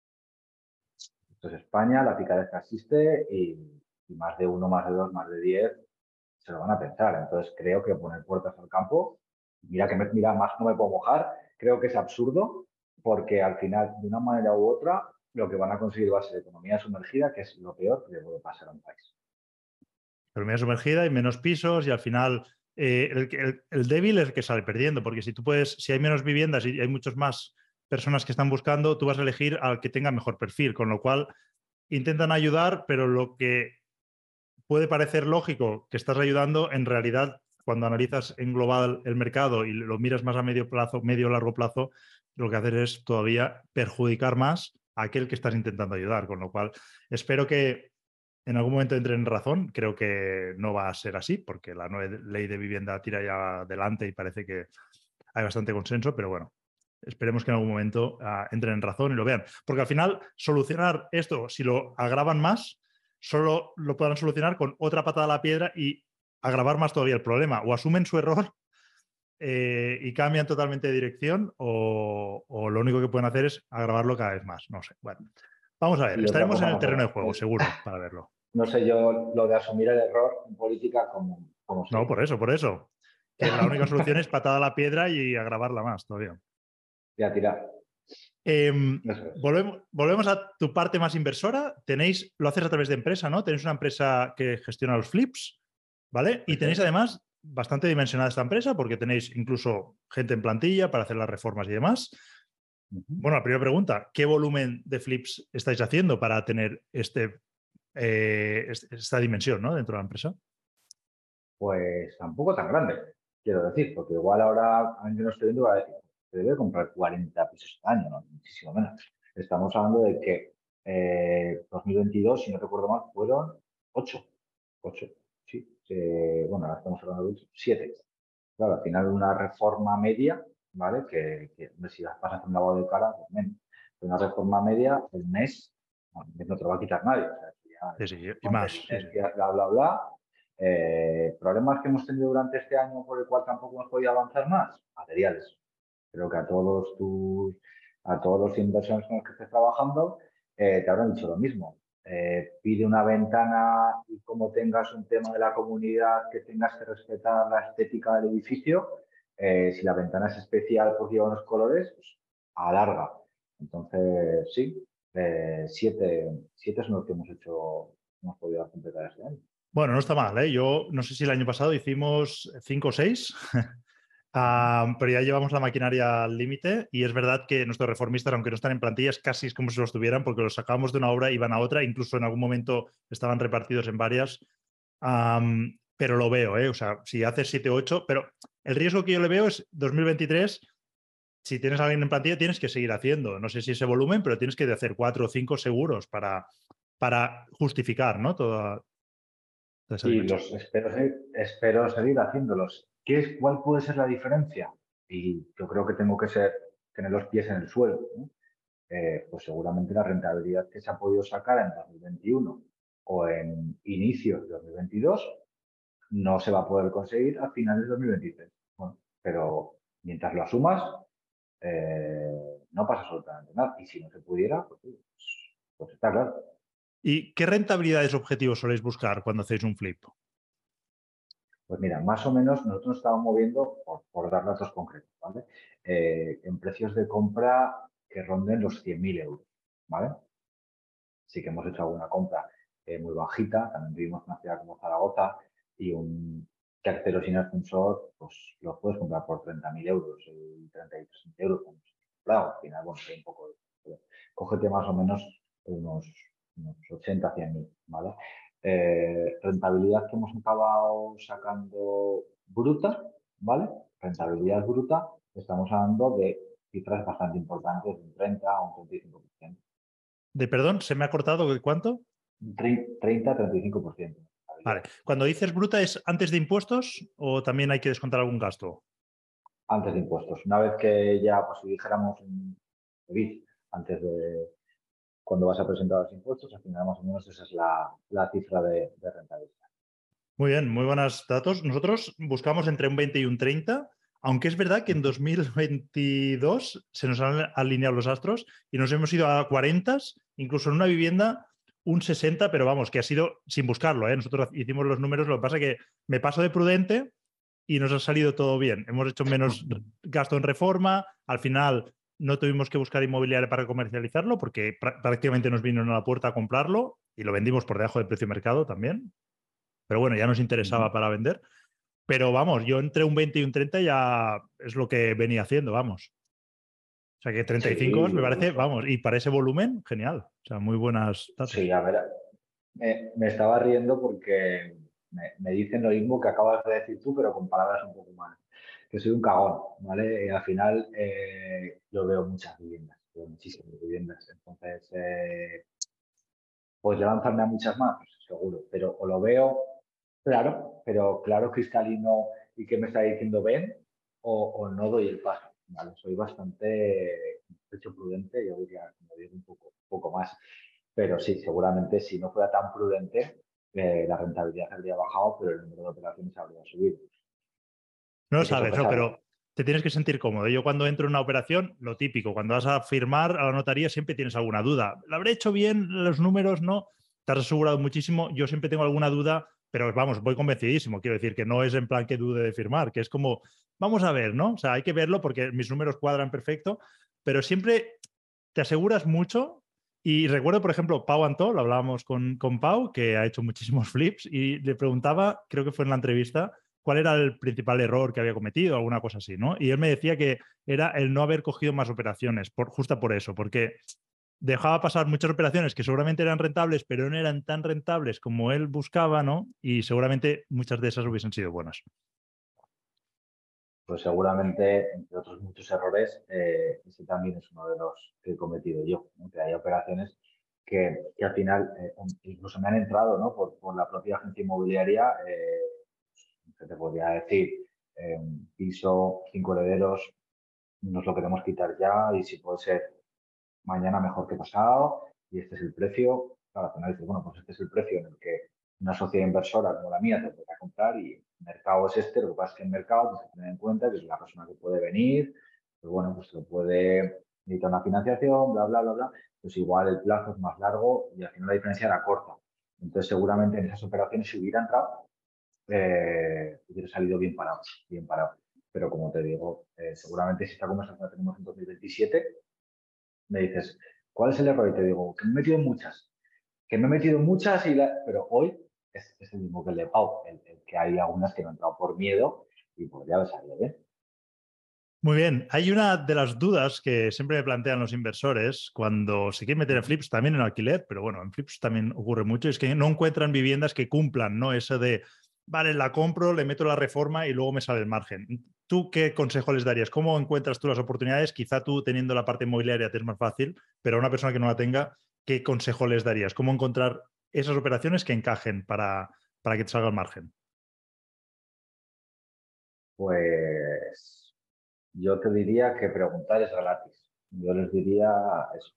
S2: esto es España, la picadeza existe y, y más de uno, más de dos, más de diez se lo van a pensar. Entonces creo que poner puertas al campo, mira que me, mira, más no me puedo mojar, creo que es absurdo porque al final, de una manera u otra, lo que van a conseguir va a ser economía sumergida, que es lo peor que le puede pasar a un país.
S1: Economía sumergida y menos pisos y al final eh, el, el, el débil es el que sale perdiendo, porque si tú puedes, si hay menos viviendas y hay muchas más personas que están buscando, tú vas a elegir al que tenga mejor perfil, con lo cual intentan ayudar, pero lo que puede parecer lógico que estás ayudando, en realidad, cuando analizas en global el mercado y lo miras más a medio plazo, medio largo plazo, lo que haces es todavía perjudicar más a aquel que estás intentando ayudar, con lo cual espero que en algún momento entren en razón. Creo que no va a ser así, porque la nueva ley de vivienda tira ya adelante y parece que hay bastante consenso, pero bueno, esperemos que en algún momento uh, entren en razón y lo vean. Porque al final, solucionar esto, si lo agravan más, solo lo podrán solucionar con otra patada a la piedra y agravar más todavía el problema. O asumen su error eh, y cambian totalmente de dirección, o, o lo único que pueden hacer es agravarlo cada vez más. No sé. Bueno, vamos a ver.
S2: Y otra
S1: Estaremos
S2: cosa
S1: en el
S2: no
S1: terreno
S2: sé,
S1: de juego,
S2: es,
S1: seguro, para verlo.
S2: no sé yo lo de asumir el error en política como, como
S1: No,
S2: se
S1: por eso, por eso. Que la única solución es patada a la piedra y agravarla más todavía.
S2: Ya tirar.
S1: Eh,
S2: Eso es.
S1: volvemos, volvemos a tu parte más inversora. Tenéis, lo haces a través de empresa, ¿no? Tenéis una empresa que gestiona los flips. ¿vale? Y tenéis además bastante dimensionada esta empresa porque tenéis incluso gente en plantilla para hacer las reformas y demás. Uh-huh. Bueno, la primera pregunta, ¿qué volumen de flips estáis haciendo para tener este, eh, esta dimensión, ¿no?, dentro de la empresa?
S2: Pues tampoco tan grande, quiero decir, porque igual ahora, aunque no estoy viendo, va a decir, se debe comprar cuarenta pisos al año, ¿no? Muchísimo menos. Estamos hablando de que eh, dos mil veintidós, si no recuerdo mal, fueron ocho. ocho, sí. Eh, bueno, ahora estamos hablando de siete. Claro, al final una reforma media, ¿vale? Que, que si las pasas con un lavado de cara, pues menos. Una reforma media, el mes, bueno, no te lo va a quitar nadie. O sea, ya,
S1: sí, sí, y más. Sí, sí.
S2: Bla, bla, bla. Eh, ¿Problemas que hemos tenido durante este año por el cual tampoco hemos podido avanzar más? Materiales. Creo que a todos tus, a todos los inversores con los que estés trabajando eh, te habrán dicho lo mismo. Eh, pide una ventana y como tengas un tema de la comunidad que tengas que respetar la estética del edificio, eh, si la ventana es especial porque lleva unos colores, pues alarga. Entonces, sí, eh, siete, siete son los que hemos hecho, hemos podido completar este año.
S1: Bueno, no está mal, ¿eh? Yo no sé si el año pasado hicimos cinco o seis, um, pero ya llevamos la maquinaria al límite y es verdad que nuestros reformistas, aunque no están en plantillas, casi es como si los tuvieran porque los sacábamos de una obra y iban a otra, incluso en algún momento estaban repartidos en varias, um, pero lo veo, ¿eh? O sea, si haces siete o ocho, pero el riesgo que yo le veo es dos mil veintitrés, si tienes a alguien en plantilla tienes que seguir haciendo, no sé si ese volumen, pero tienes que hacer cuatro o cinco seguros para, para justificar, ¿no?, toda...
S2: Y los espero, espero seguir haciéndolos. ¿Qué es, ¿Cuál puede ser la diferencia? Y yo creo que tengo que ser, tener los pies en el suelo, ¿no? Eh, pues seguramente la rentabilidad que se ha podido sacar en dos mil veintiuno o en inicios de dos mil veintidós no se va a poder conseguir a finales de dos mil veintitrés. Bueno, pero mientras lo asumas, eh, no pasa absolutamente nada. Y si no se pudiera, pues, pues está claro.
S1: ¿Y qué rentabilidades objetivos soléis buscar cuando hacéis un flip?
S2: Pues mira, más o menos nosotros nos estamos moviendo, por, por dar datos concretos, ¿vale? Eh, en precios de compra que ronden los cien mil euros, ¿vale? Sí que hemos hecho alguna compra eh, muy bajita, también tuvimos una ciudad como Zaragoza y un tercero sin ascensor, pues los puedes comprar por treinta mil euros y treinta y tres mil euros. Claro, al final, bueno, hay un poco de... Cógete más o menos unos, unos ochenta, cien mil, ¿vale? Eh, rentabilidad que hemos acabado sacando bruta, ¿vale? Rentabilidad bruta, estamos hablando de cifras bastante importantes, de un treinta a un treinta y cinco por ciento.
S1: De perdón, ¿se me ha cortado de cuánto?
S2: treinta a treinta y cinco por ciento.
S1: Vale. Cuando dices bruta, ¿es antes de impuestos o también hay que descontar algún gasto?
S2: Antes de impuestos. Una vez que ya, pues si dijéramos un E B I T, antes de cuando vas a presentar los impuestos, al final más o menos esa es la, la cifra de, de rentabilidad.
S1: Muy bien, muy buenos datos. Nosotros buscamos entre un veinte y un treinta, aunque es verdad que en dos mil veintidós se nos han alineado los astros y nos hemos ido a cuarenta, incluso en una vivienda un sesenta, pero vamos, que ha sido sin buscarlo, ¿eh? Nosotros hicimos los números, lo que pasa es que me paso de prudente y nos ha salido todo bien. Hemos hecho menos gasto en reforma, al final no tuvimos que buscar inmobiliaria para comercializarlo porque pr- prácticamente nos vino a la puerta a comprarlo y lo vendimos por debajo del precio de mercado también. Pero bueno, ya nos interesaba para vender. Pero vamos, yo entre un veinte y un treinta ya es lo que venía haciendo, vamos. O sea que treinta y cinco
S2: Sí,
S1: me parece,
S2: eso.
S1: vamos, y para ese volumen, genial. O sea, muy buenas datos.
S2: Sí, a ver, me, me estaba riendo porque me, me dicen lo mismo que acabas de decir tú, pero con palabras un poco más. Que soy un cagón, ¿vale? Y al final eh, yo veo muchas viviendas, veo muchísimas viviendas. Entonces, eh, pues lanzarme a muchas más, pues, seguro, pero o lo veo claro, pero claro, cristalino y que me está diciendo ven, o, o no doy el paso, ¿vale? Soy bastante, de hecho, prudente, yo diría, como digo, un poco, un poco más, pero sí, seguramente si no fuera tan prudente, eh, la rentabilidad habría bajado, pero el número de operaciones habría subido.
S1: No lo
S2: Hay que
S1: sabes, no,
S2: sopesarlo.
S1: pero te tienes que sentir cómodo. Yo cuando entro en una operación, lo típico, cuando vas a firmar a la notaría siempre tienes alguna duda. ¿Lo habré hecho bien? ¿Los números no? Te has asegurado muchísimo. Yo siempre tengo alguna duda, pero vamos, voy convencidísimo. Quiero decir que no es en plan que dude de firmar, que es como, vamos a ver, ¿no? O sea, hay que verlo porque mis números cuadran perfecto, pero siempre te aseguras mucho Y recuerdo, por ejemplo, Pau Antó, lo hablábamos con, con Pau, que ha hecho muchísimos flips, y le preguntaba, creo que fue en la entrevista, cuál era el principal error que había cometido, alguna cosa así, ¿no? Y él me decía que era el no haber cogido más operaciones, por, justo por eso, porque dejaba pasar muchas operaciones que seguramente eran rentables, pero no eran tan rentables como él buscaba, ¿no? Y seguramente muchas de esas hubiesen sido buenas.
S2: Pues seguramente, entre otros muchos errores, eh, ese también es uno de los que he cometido yo, ¿no? Que hay operaciones que, que al final eh, incluso me han entrado, ¿no? por, por la propia agencia inmobiliaria, eh, que te podría decir, eh, un piso, cinco herederos, nos lo queremos quitar ya y si puede ser mañana mejor que pasado y este es el precio. Claro, al final dices, bueno, pues este es el precio en el que una sociedad inversora como la mía te podrá comprar y el mercado es este. Lo que pasa es que el mercado tienes que tener en cuenta que es la persona que puede venir, pues bueno, pues lo puede necesitar una financiación, bla, bla, bla, bla. Pues igual el plazo es más largo y al final la diferencia era corta. Entonces seguramente en esas operaciones si hubiera entrado, eh, hubiera salido bien parado, bien parado. Pero como te digo, eh, seguramente si esta conversación la tenemos en dos mil veintisiete, me dices, ¿cuál es el error? Y te digo, que me he metido en muchas, que me he metido en muchas, y la... pero hoy es, es el mismo que el de Pau, el, el que hay algunas que no he entrado por miedo y pues ya me salió bien.
S1: Muy bien, hay una de las dudas que siempre me plantean los inversores cuando se quieren meter en flips, también en alquiler, pero bueno, en flips también ocurre mucho, es que no encuentran viviendas que cumplan, ¿no? Eso de, vale, la compro, le meto la reforma y luego me sale el margen. ¿Tú qué consejo les darías? ¿Cómo encuentras tú las oportunidades? Quizá tú teniendo la parte inmobiliaria te es más fácil, pero a una persona que no la tenga, ¿qué consejo les darías? ¿Cómo encontrar esas operaciones que encajen para, para que te salga el margen?
S2: Pues yo te diría que preguntar es gratis. Yo les diría eso.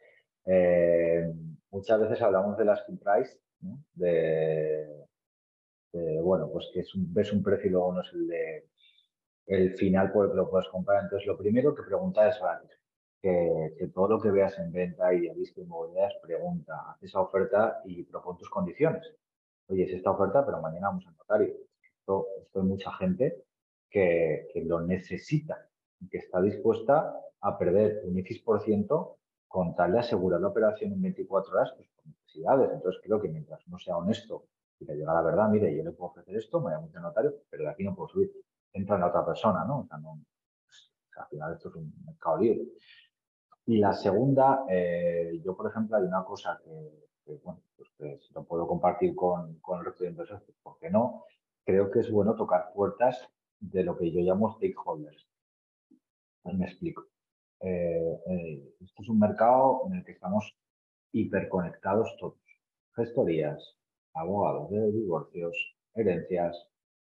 S2: Eh, muchas veces hablamos de las asking price, ¿no? De, de, bueno, pues que es un, ves un precio y luego no es el de el final por el que lo puedes comprar. Entonces, lo primero que preguntar es gratis. Que, que todo lo que veas en venta y visto inmobiliarias, pregunta, haz esa oferta y propon tus condiciones. Oye, es esta oferta, pero mañana vamos al notario. Esto, esto hay mucha gente que, que lo necesita y que está dispuesta a perder un X por ciento con tal de asegurar la operación en veinticuatro horas, pues por necesidades. Entonces, creo que mientras no sea honesto y le diga la verdad, mire, yo le puedo ofrecer esto, me voy a mucho al notario, pero de aquí no puedo subir. Entra en la otra persona, ¿no? O sea, no, pues, o sea, al final esto es un mercado libre. Y la segunda, eh, yo, por ejemplo, hay una cosa que, que, bueno, pues que si lo puedo compartir con, con el resto de inversores, pues ¿por qué no? Creo que es bueno tocar puertas de lo que yo llamo stakeholders. Pues me explico. Eh, eh, esto es un mercado en el que estamos hiperconectados todos. Gestorías, abogados de divorcios, herencias,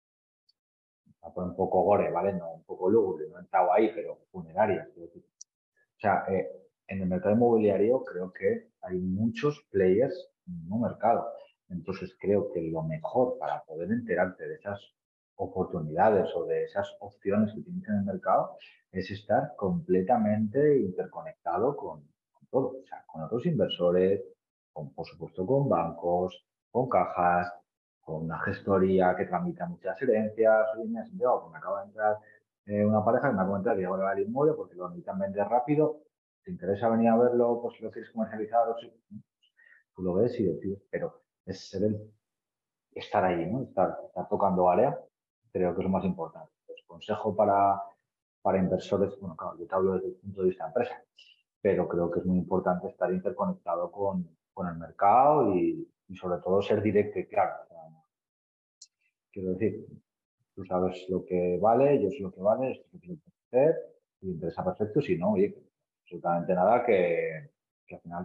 S2: a poner un poco gore, ¿vale? No, un poco lúgubre, no he entrado ahí, pero funerarias. Quiero decir. O sea, eh, en el mercado inmobiliario creo que hay muchos players en un mercado. Entonces creo que lo mejor para poder enterarte de esas oportunidades o de esas opciones que tienes en el mercado es estar completamente interconectado con, con todo. O sea, con otros inversores, con, por supuesto con bancos, con cajas, con una gestoría que tramita muchas herencias. Oye, mira, Santiago, pues me acaba de entrar eh, una pareja que me ha comentado que ahora va el inmueble porque lo necesitan vender rápido. ¿Te interesa venir a verlo? Pues si lo quieres comercializar o sí. Tú lo ves y decides, pero es ser el, estar ahí, ¿no? Estar, estar tocando área, creo que es lo más importante. Pues, consejo para, para inversores, bueno, claro, yo te hablo desde el punto de vista de empresa, pero creo que es muy importante estar interconectado con, con el mercado y, y sobre todo ser directo y claro. O sea, quiero decir, tú sabes lo que vale, yo sé lo que vale, esto es lo que quiero hacer, y me interesa perfecto, si no, oye, absolutamente nada que, que al final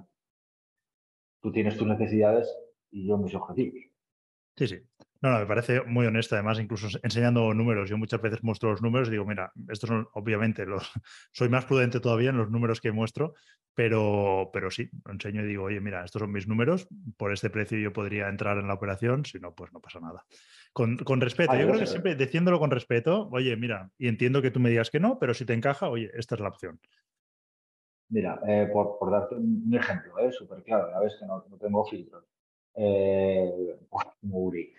S2: tú tienes tus necesidades y yo mis objetivos.
S1: Sí, sí. No, no, me parece muy honesto, además, incluso enseñando números. Yo muchas veces muestro los números y digo, mira, estos son, obviamente, los, soy más prudente todavía en los números que muestro, pero, pero sí, lo enseño y digo, oye, mira, estos son mis números, por este precio yo podría entrar en la operación, si no, pues no pasa nada. Con, con respeto,
S2: Ah,
S1: yo
S2: yo
S1: creo
S2: sé.
S1: que siempre diciéndolo con respeto, oye, mira, y entiendo que tú me digas que no, pero si te encaja, oye, esta es la opción.
S2: Mira, eh, por, por darte un, un ejemplo, eh, súper claro, ya ves que no, no tengo filtros. Eh, como Uri.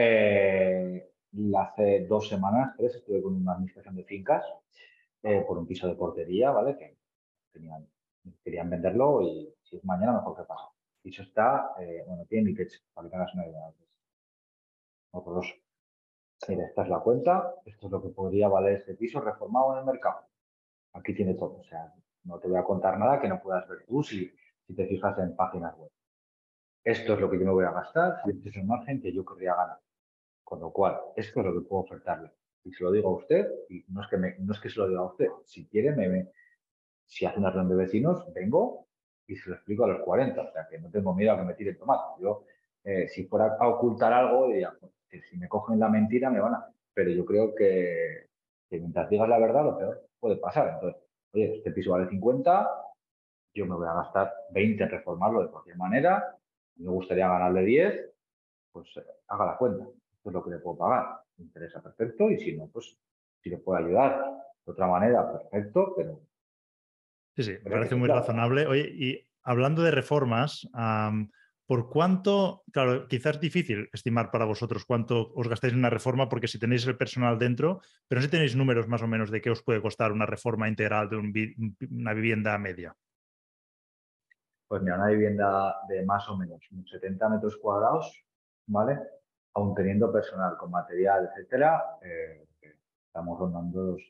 S2: Eh, hace dos semanas, tres, estuve con una administración de fincas eh, por un piso de portería, ¿vale? Que tenían, querían venderlo y Si es mañana, mejor que pasa. Y eso está, eh, bueno, tiene mi techo, para que tengas una idea. Horroroso. Mira, esta es la cuenta, esto es lo que podría valer este piso reformado en el mercado. Aquí tiene todo, o sea, no te voy a contar nada que no puedas ver tú si, si te fijas en páginas web. Esto es lo que yo me voy a gastar y este es el margen que yo querría ganar. Con lo cual, esto es lo que puedo ofertarle. Y se lo digo a usted, y no es que, me, no es que se lo diga a usted, si quiere, me, me, si hace una reunión de vecinos, vengo y se lo explico a los cuarenta, o sea, que no tengo miedo a que me tire el tomate. Yo, eh, si fuera a ocultar algo, diría, pues, que si me cogen la mentira me van a... Pero yo creo que, que mientras digas la verdad, lo peor puede pasar. Entonces, oye, este piso vale cincuenta, yo me voy a gastar veinte en reformarlo de cualquier manera, me gustaría ganarle diez, pues eh, haga la cuenta. Esto es lo que le puedo pagar. Me interesa, perfecto, y si no, pues si le puedo ayudar de otra manera, perfecto, pero,
S1: Sí, sí, me
S2: pero que
S1: parece
S2: esté
S1: muy
S2: claro.
S1: razonable. Oye, y hablando de reformas, am, ¿por cuánto, claro, quizás es difícil estimar para vosotros cuánto os gastáis en una reforma, porque si tenéis el personal dentro, pero si tenéis números más o menos de qué os puede costar una reforma integral de un vi- una vivienda media?
S2: Pues mira, una vivienda de más o menos unos setenta metros cuadrados, ¿vale? Aún teniendo personal con material, etcétera, eh, estamos rondando los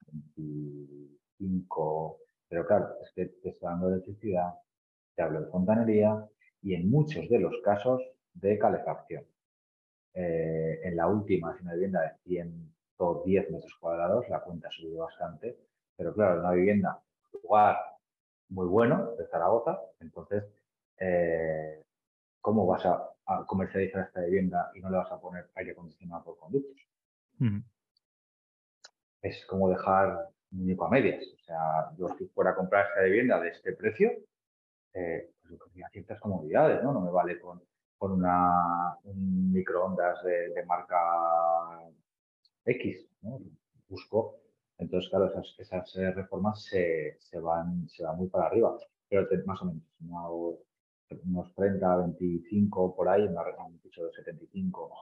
S2: veinticinco, pero claro, es que te está dando electricidad, te hablo de fontanería y en muchos de los casos de calefacción. Eh, en la última, es una vivienda de ciento diez metros cuadrados, la cuenta ha subido bastante, pero claro, es una vivienda, lugar muy bueno de Zaragoza, entonces, eh, ¿cómo vas a, a comercializar esta vivienda y no le vas a poner aire acondicionado por conductos?
S1: Ujú.
S2: Es como dejar un muñeco a medias. O sea, yo si fuera a comprar esta vivienda de este precio, eh, pues yo querría ciertas comodidades, ¿no? No me vale con, con una, un microondas de, de marca X, ¿no? Busco. Entonces, claro, esas, esas eh, reformas se, se, van, se van muy para arriba, pero te- más o menos, unos, unos treinta, veinticinco por ahí, me un piso de setenta y cinco.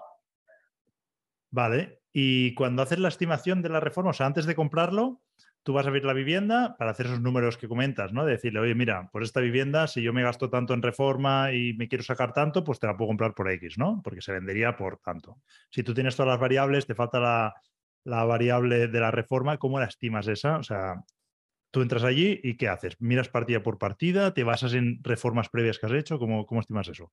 S1: Vale. Y cuando haces la estimación de la reforma, o sea, antes de comprarlo, tú vas a ver la vivienda para hacer esos números que comentas, ¿no? De decirle, oye, mira, por esta vivienda, si yo me gasto tanto en reforma y me quiero sacar tanto, pues te la puedo comprar por X, ¿no? Porque se vendería por tanto. Si tú tienes todas las variables, te falta la, la variable de la reforma, ¿cómo la estimas esa? O sea, tú entras allí y ¿qué haces? ¿Miras partida por partida? ¿Te basas en reformas previas que has hecho? ¿Cómo, cómo estimas eso?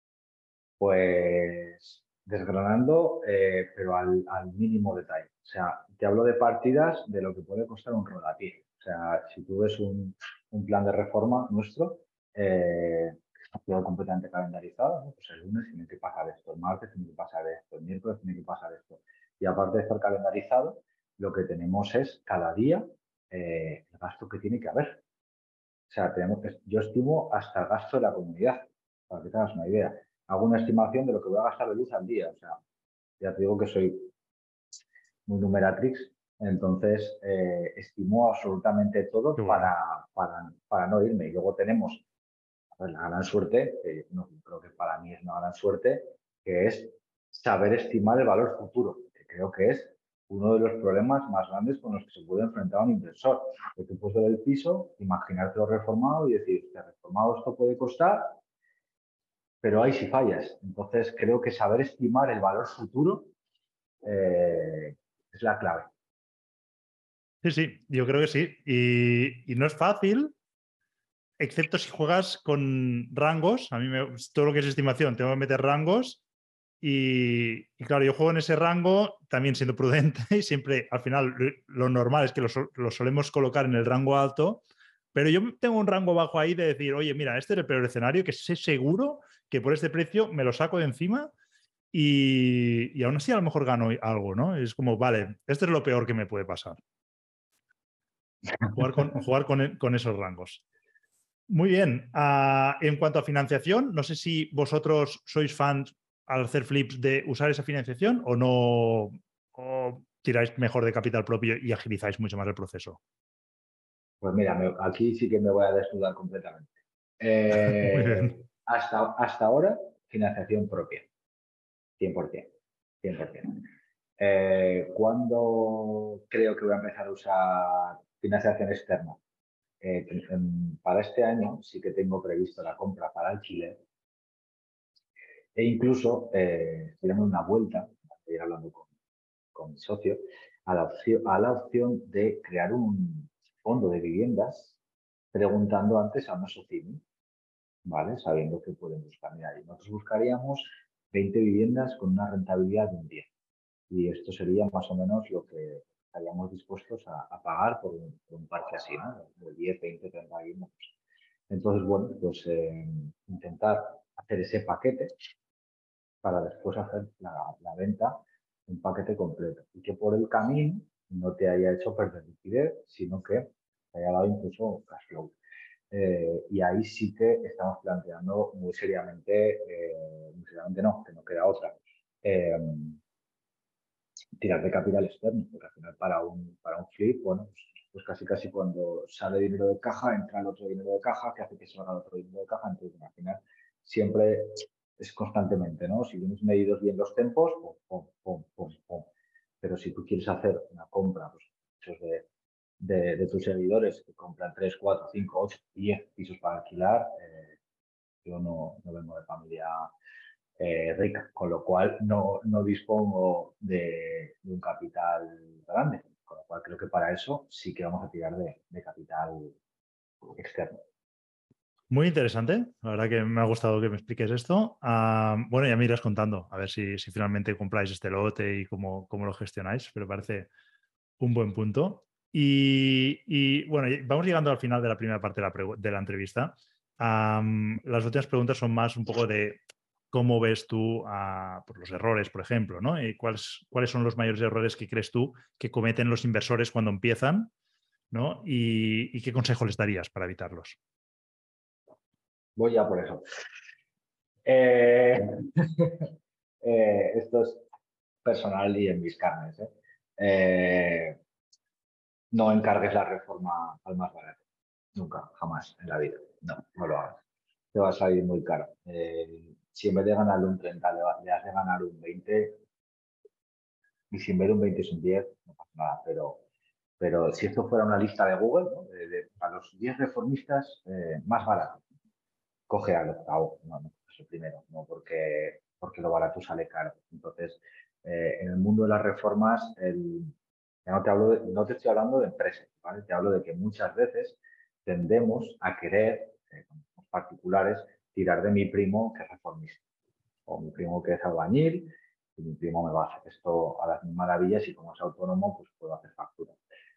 S2: Pues desgranando, eh, pero al, al mínimo detalle. O sea, te hablo de partidas de lo que puede costar un rodapié. O sea, si tú ves un, un plan de reforma nuestro, eh, está todo completamente calendarizado, ¿no? Pues el lunes tiene que pasar esto, el martes tiene que pasar esto, el miércoles tiene que pasar esto. Y aparte de estar calendarizado, lo que tenemos es cada día eh, el gasto que tiene que haber. O sea, tenemos que, yo estimo hasta el gasto de la comunidad, para que tengas una idea. Hago una estimación de lo que voy a gastar de luz al día. O sea, ya te digo que soy muy numeratrix, entonces eh, estimo absolutamente
S1: Qué
S2: todo
S1: bueno.
S2: para, para, para no irme. Y luego tenemos pues, la gran suerte, que no, creo que para mí es una gran suerte, que es saber estimar el valor futuro, que creo que es uno de los problemas más grandes con los que se puede enfrentar un inversor. Que tú puedes ver el piso, imaginártelo reformado y decir, que reformado esto puede costar, pero hay si fallas. Entonces, creo que saber estimar el valor futuro eh, es la clave.
S1: Sí, sí, yo creo que sí. Y, y no es fácil, excepto si juegas con rangos. A mí me, todo lo que es estimación, tengo que meter rangos. Y, y claro, yo juego en ese rango también siendo prudente y siempre, al final, lo, lo normal es que lo, so- lo solemos colocar en el rango alto, pero yo tengo un rango bajo ahí de decir, oye, mira, este es el peor escenario, que sé seguro que por este precio me lo saco de encima y, y aún así a lo mejor gano algo, ¿no? Es como, vale, esto es lo peor que me puede pasar, jugar con, jugar con, con esos rangos. Muy bien. Uh, en cuanto a financiación, no sé si vosotros sois fans al hacer flips de usar esa financiación o no, o tiráis mejor de capital propio y agilizáis mucho más el proceso.
S2: Pues mira, me, aquí sí que me voy a desnudar completamente.
S1: Muy
S2: Eh,
S1: bien.
S2: hasta, hasta ahora, financiación propia, cien por ciento. cien por ciento. Eh, ¿Cuándo creo que voy a empezar a usar financiación externa? eh, en- para este año sí que tengo previsto la compra para alquiler e incluso eh, estoy dando una vuelta, estoy hablando con, con mi socio, a la, opción, a la opción de crear un fondo de viviendas preguntando antes a una socimi, ¿vale? Sabiendo que pueden buscar. Mira, y nosotros buscaríamos veinte viviendas con una rentabilidad de un diez. Y esto sería más o menos lo que estaríamos dispuestos a, a pagar por un, por un parque así, ¿no? De diez, veinte, treinta viviendas. Entonces, bueno, pues eh, intentar hacer ese paquete para después hacer la, la venta, un paquete completo. Y que por el camino no te haya hecho perder liquidez, sino que te haya dado incluso cash flow. Eh, y ahí sí que estamos planteando muy seriamente, eh, muy seriamente no, que no queda otra, eh, tirar de capital externo, porque al final para un, para un flip, bueno, pues, pues casi casi cuando sale dinero de caja, entra el otro dinero de caja, que hace que salga el otro dinero de caja, entonces al final siempre es constantemente, ¿no? Si tienes medidos bien los tempos, pum, pum, pum, pum, pum. Pero si tú quieres hacer una compra, pues muchos de, de, de tus seguidores que compran tres, cuatro, cinco, ocho, diez pisos para alquilar, eh, yo no, no vengo de familia eh, rica, con lo cual no, no dispongo de, de, un capital grande, con lo cual creo que para eso sí que vamos a tirar de, de capital externo.
S1: Muy interesante, la verdad que me ha gustado que me expliques esto. Uh, bueno, ya me irás contando, a ver si, si finalmente compráis este lote y cómo, cómo lo gestionáis, pero parece un buen punto. Y, y, bueno, vamos llegando al final de la primera parte de la, de la entrevista. Um, las últimas preguntas son más un poco de cómo ves tú uh, pues los errores, por ejemplo, ¿no? Y cuáles, cuáles son los mayores errores que crees tú que cometen los inversores cuando empiezan, ¿no? Y, y qué consejo les darías para evitarlos.
S2: Voy ya por eso. Eh, eh, esto es personal y en mis carnes. ¿eh? Eh, no encargues la reforma al más barato. Nunca, jamás en la vida. No, no lo hagas. Te va a salir muy caro. Eh, si en vez de ganarle un treinta le, va, le has de ganar un veinte, y si en vez de un veinte es un diez, no pasa nada. Pero, pero si esto fuera una lista de Google, ¿no? de, de, para los diez reformistas eh, más baratos, coge al octavo, no, no es el primero, no porque, porque lo barato sale caro. Entonces, eh, en el mundo de las reformas, el, ya no te, hablo de, no te estoy hablando de empresas, ¿vale? Te hablo de que muchas veces tendemos a querer, eh, los particulares, tirar de mi primo que es reformista, o mi primo que es albañil, y mi primo me va a hacer esto a las mil maravillas y como es autónomo, pues puedo hacer factura.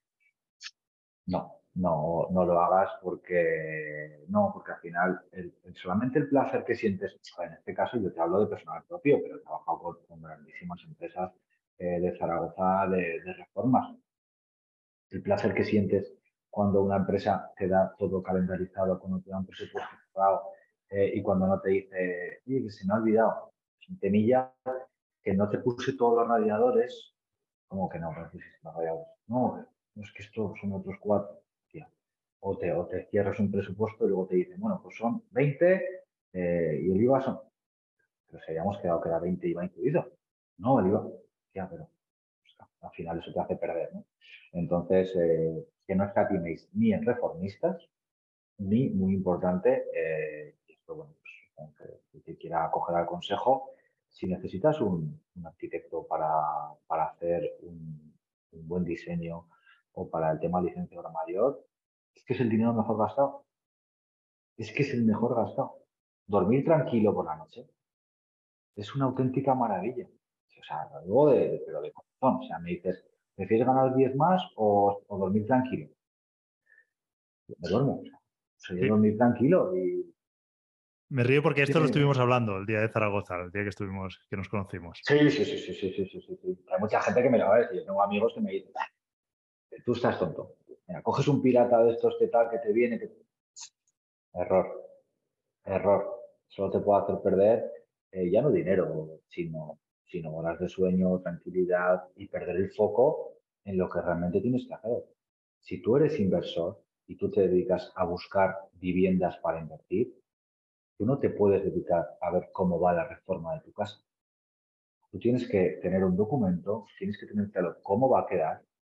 S2: No, no, no lo hagas porque no, porque al final el, el, solamente el placer que sientes, en este caso yo te hablo de personal propio, pero he trabajado con, con grandísimas empresas eh, de Zaragoza de, de reformas. El placer que sientes cuando una empresa te da todo calendarizado, cuando te da un presupuesto cerrado eh, y cuando no te dice, oye, que se me ha olvidado, sin temilla, que no te puse todos los radiadores, como que no, no pusiste los radiadores. No, es que estos son otros cuatro. Tía. O te, o te cierras un presupuesto y luego te dicen, bueno, pues son veinte eh, y el I V A son. Pero si habíamos quedado que era veinte I V A incluido. No, el I V A. Ya, pero pues, al final eso te hace perder, ¿no? Entonces, eh, que no escatiméis ni en reformistas, ni, muy importante, eh, y esto, bueno, pues, el que quiera acoger al consejo, si necesitas un, un arquitecto para, para hacer un, un, buen diseño o para el tema de licencia obra mayor, es que es el dinero mejor gastado. Es que es el mejor gastado. Dormir tranquilo por la noche es una auténtica maravilla. O sea, lo digo de, de, pero de corazón. O sea, me dices, ¿prefieres ganar diez más o, o dormir tranquilo? Me duermo. O sea, yo
S1: Sí.
S2: dormir tranquilo y
S1: Me río porque esto lo
S2: que,
S1: estuvimos hablando el día de Zaragoza, el día que estuvimos, que nos conocimos.
S2: sí, sí, sí, sí, sí, sí, sí, sí, sí. Hay mucha gente que me lo va a decir. Yo tengo amigos que me dicen, "Ah, tú estás tonto. Mira, coges un pirata de estos que tal, que te viene, que... Error, error. Solo te puede hacer perder eh, ya no dinero, sino, sino horas de sueño, tranquilidad y perder el foco en lo que realmente tienes que hacer. Si tú eres inversor y tú te dedicas a buscar viviendas para invertir, tú no te puedes dedicar a ver cómo va la reforma de tu casa. Tú tienes que tener un documento, tienes que tener claro cómo va a quedar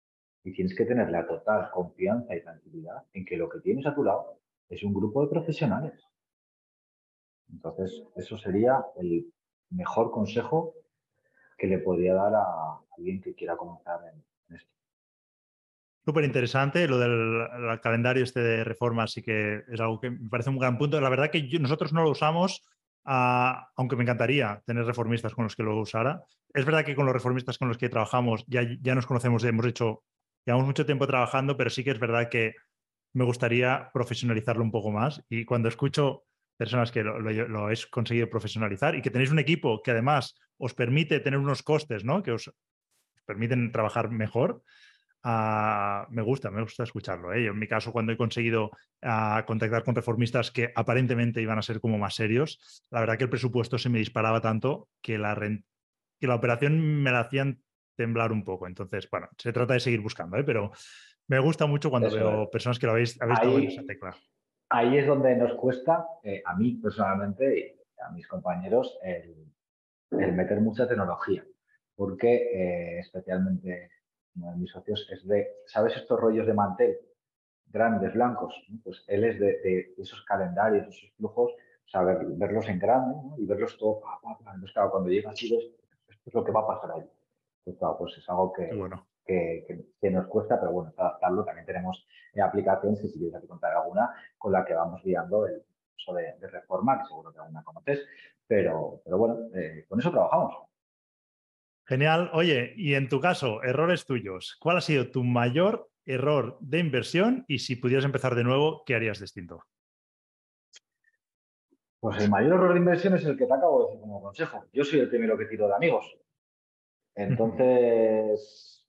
S2: y tienes que tener la total confianza y tranquilidad en que lo que tienes a tu lado es un grupo de profesionales. Entonces, eso sería el mejor consejo que le podría dar a alguien que quiera comenzar en, en esto.
S1: Súper interesante lo del el calendario este de reformas, sí que es algo que me parece un gran punto. La verdad que yo- nosotros no lo usamos, ah, aunque me encantaría tener reformistas con los que lo usara. Es verdad que con los reformistas con los que trabajamos ya, ya nos conocemos, hemos hecho, llevamos mucho tiempo trabajando, pero sí que es verdad que me gustaría profesionalizarlo un poco más. Y cuando escucho personas que lo, lo, lo habéis conseguido profesionalizar y que tenéis un equipo que además os permite tener unos costes, ¿no? Que os permiten trabajar mejor. Uh, me gusta, me gusta escucharlo. ¿eh? Yo, en mi caso, cuando he conseguido uh, contactar con reformistas que aparentemente iban a ser como más serios, la verdad que el presupuesto se me disparaba tanto que la, que la operación me la hacían temblar un poco. Entonces, bueno, se trata de seguir buscando, ¿eh? Pero me gusta mucho cuando
S2: Eso es.
S1: veo personas que lo habéis, habéis dado en esa
S2: Ahí,
S1: tecla.
S2: ahí es donde nos cuesta, eh, a mí personalmente y a mis compañeros, el, el meter mucha tecnología. Porque eh, especialmente uno de mis socios es de, ¿sabes estos rollos de mantel grandes, blancos? ¿no? Pues él es de, de esos calendarios, esos flujos, o sea, ver, verlos en grande, ¿no? Y verlos todo. Pa, pa, pa. Entonces, claro, cuando llegas y ves, esto es lo que va a pasar ahí. Pues claro, pues es algo
S1: Qué
S2: que,
S1: bueno.
S2: que, que, que nos cuesta, pero bueno, adaptarlo. También tenemos eh, aplicaciones, que si quieres contar alguna, con la que vamos guiando el uso de, de reforma, que seguro que alguna conoces, pero, pero bueno, eh, con eso trabajamos.
S1: Genial. Oye, y en tu caso, errores tuyos. ¿Cuál ha sido tu mayor error de inversión? Y si pudieras empezar de nuevo, ¿qué harías distinto?
S2: Pues el mayor error de inversión es el que te acabo de decir como consejo. Yo soy el primero que tiro de amigos. Entonces,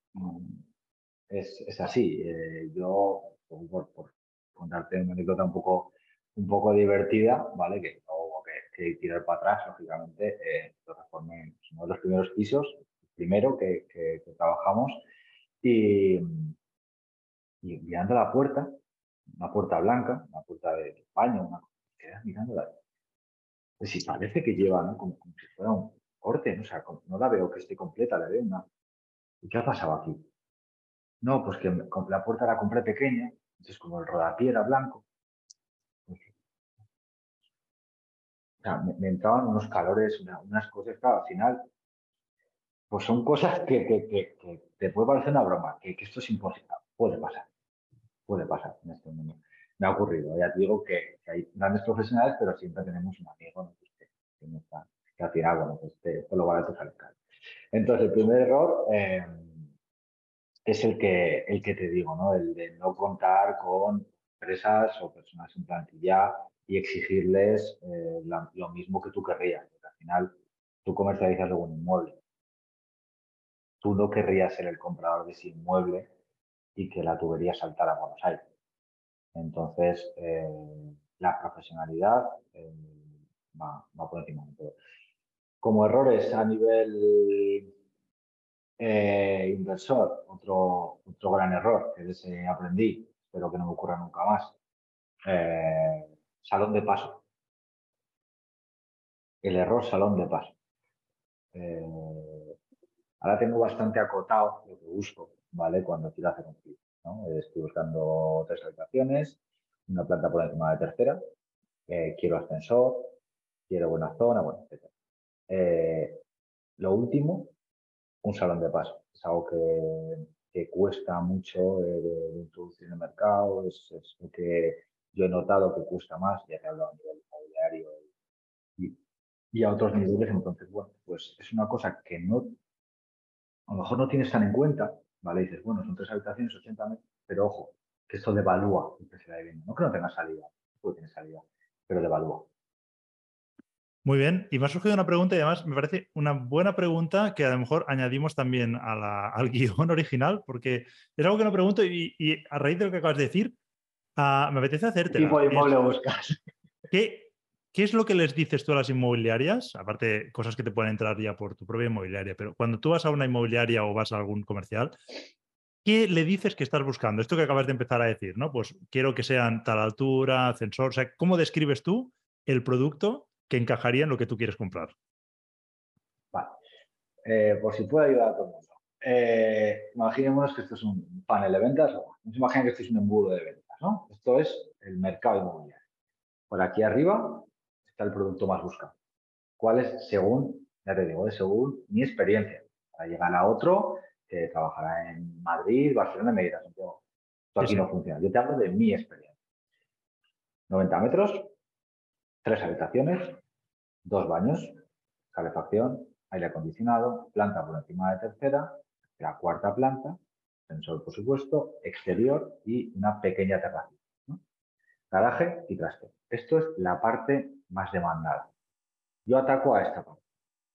S2: es, es así. Eh, yo, por, por contarte una anécdota un poco, un poco divertida, ¿vale? Que tengo que, que tirar para atrás, lógicamente. Eh, lo reformé en uno de los primeros pisos, el primero que, que, que trabajamos, y, y mirando la puerta, una puerta blanca, una puerta de baño, una quedas mirándola. Pues sí, parece que lleva, ¿no? Como, como si fuera un corte, ¿no? O sea, como- no la veo que esté completa, la veo una. ¿Y qué ha pasado aquí? No, pues que me- la puerta la compré pequeña, entonces como el rodapié era blanco, pues, o sea, me, me entraban unos calores, una- unas cosas, claro, al final, pues son cosas que, que, que, que te puede parecer una broma, que, que esto es imposible. Puede pasar, puede pasar en este mundo. Me ha ocurrido, ya te digo que, que hay grandes profesionales, pero siempre tenemos un amigo, ¿no? Pues que, que, no está, que al final, bueno, pues te, te lo barato sale caro. Entonces, el primer error eh, es el que, el que te digo, ¿no? El de no contar con empresas o personas en plantilla y exigirles eh, la, lo mismo que tú querrías. Porque al final tú comercializas un inmueble. Tú no querrías ser el comprador de ese inmueble y que la tubería saltara a Buenos Aires. Entonces, eh, la profesionalidad eh, va, va por encima de todo. Como errores a nivel Eh, inversor, otro, otro gran error que de ese aprendí, espero que no me ocurra nunca más. Eh, salón de paso. El error salón de paso. Eh, ahora tengo bastante acotado lo que busco, ¿vale? Cuando quiero hacer un flip, ¿no? Estoy buscando tres habitaciones, una planta por encima de tercera, eh, quiero ascensor, quiero buena zona, bueno, etcétera. Eh, lo último, un salón de paso. Es algo que, que cuesta mucho eh, de, de introducir en el mercado, es, es lo que yo he notado que cuesta más, ya que hablo a nivel inmobiliario y, y a otros niveles. Entonces, bueno, pues es una cosa que no, a lo mejor no tienes tan en cuenta, ¿vale? Y dices, bueno, son tres habitaciones, ochenta metros, pero ojo, que esto devalúa el precio de la vivienda. No que no tenga salida, puede tener salida, pero devalúa.
S1: Muy bien, y me ha surgido una pregunta y además me parece una buena pregunta que a lo mejor añadimos también a la, al guión original, porque es algo que no pregunto y, y a raíz de lo que acabas de decir, uh, me apetece
S2: ¿Qué tipo
S1: hacértela.
S2: de inmueble
S1: Es,
S2: buscas?
S1: ¿qué, ¿qué es lo que les dices tú a las inmobiliarias? Aparte, cosas que te pueden entrar ya por tu propia inmobiliaria, pero cuando tú vas a una inmobiliaria o vas a algún comercial, ¿qué le dices que estás buscando? Esto que acabas de empezar a decir, ¿no? Pues quiero que sean tal altura, ascensor, o sea, ¿cómo describes tú el producto que encajaría en lo que tú quieres comprar?
S2: Vale. Eh, por si puedo ayudar a todo el mundo. eh, imaginémonos que esto es un panel de ventas, o no se imagina que esto es un embudo de ventas, ¿no? Esto es el mercado inmobiliario. Por aquí arriba está el producto más buscado. ¿Cuál es? Según, ya te digo, es según mi experiencia. Para llegar a otro que trabajará en Madrid, Barcelona, me dirá, Santiago, esto
S1: Sí,
S2: aquí
S1: sí.
S2: no funciona. Yo te hablo de mi experiencia. noventa metros, tres habitaciones, dos baños, calefacción, aire acondicionado, planta por encima de tercera, la cuarta planta, sensor por supuesto, exterior y una pequeña terraza, ¿no? Garaje y trastero. Esto es la parte más demandada. Yo ataco a esta parte.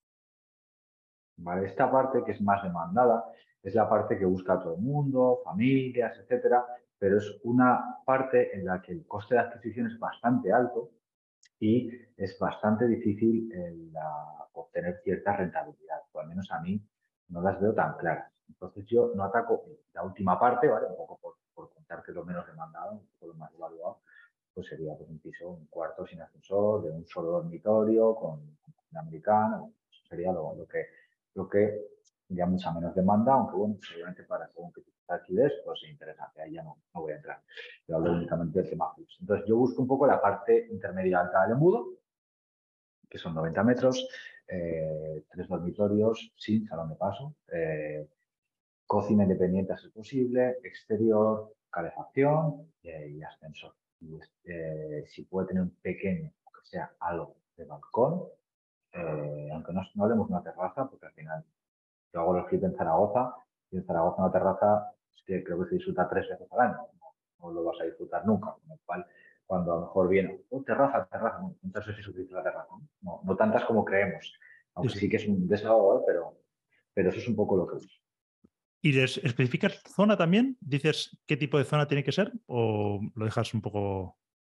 S2: ¿Vale? Esta parte que es más demandada es la parte que busca todo el mundo, familias, etcétera, pero es una parte en la que el coste de adquisición es bastante alto y es bastante difícil el, uh, obtener cierta rentabilidad, o al menos a mí no las veo tan claras. Entonces yo no ataco la última parte, ¿vale? Un poco por, por contar que es lo menos demandado, un poco lo más evaluado, pues sería pues, un piso, un cuarto sin ascensor, de un solo dormitorio, con una americana, eso sería lo, lo que lo que ya mucha menos demanda, aunque bueno, pues, obviamente para según que tipo de alquiler, pues es interesante, ahí ya no, no voy a entrar. Yo hablo únicamente del tema flux. Entonces yo busco un poco la parte intermedia alta del embudo, que son noventa metros, eh, tres dormitorios sin salón de paso, eh, cocina independiente si es posible, exterior, calefacción eh, y ascensor. Y, eh, si puede tener un pequeño, aunque sea algo de balcón, eh, aunque no, no hablemos de una terraza, porque al final yo hago los clips en Zaragoza y en Zaragoza una terraza es que creo que se disfruta tres veces al año. No, no lo vas a disfrutar nunca. Con lo cual, cuando a lo mejor viene, oh, terraza, terraza, bueno, ¿cuántas veces utilizo la terraza? No, no tantas como creemos.
S1: Sí,
S2: Aunque
S1: sí.
S2: sí que es un desahogo, ¿eh? pero, pero eso es un poco lo que uso.
S1: ¿Y les especificas zona también? ¿Dices qué tipo de zona tiene que ser o lo dejas un poco...?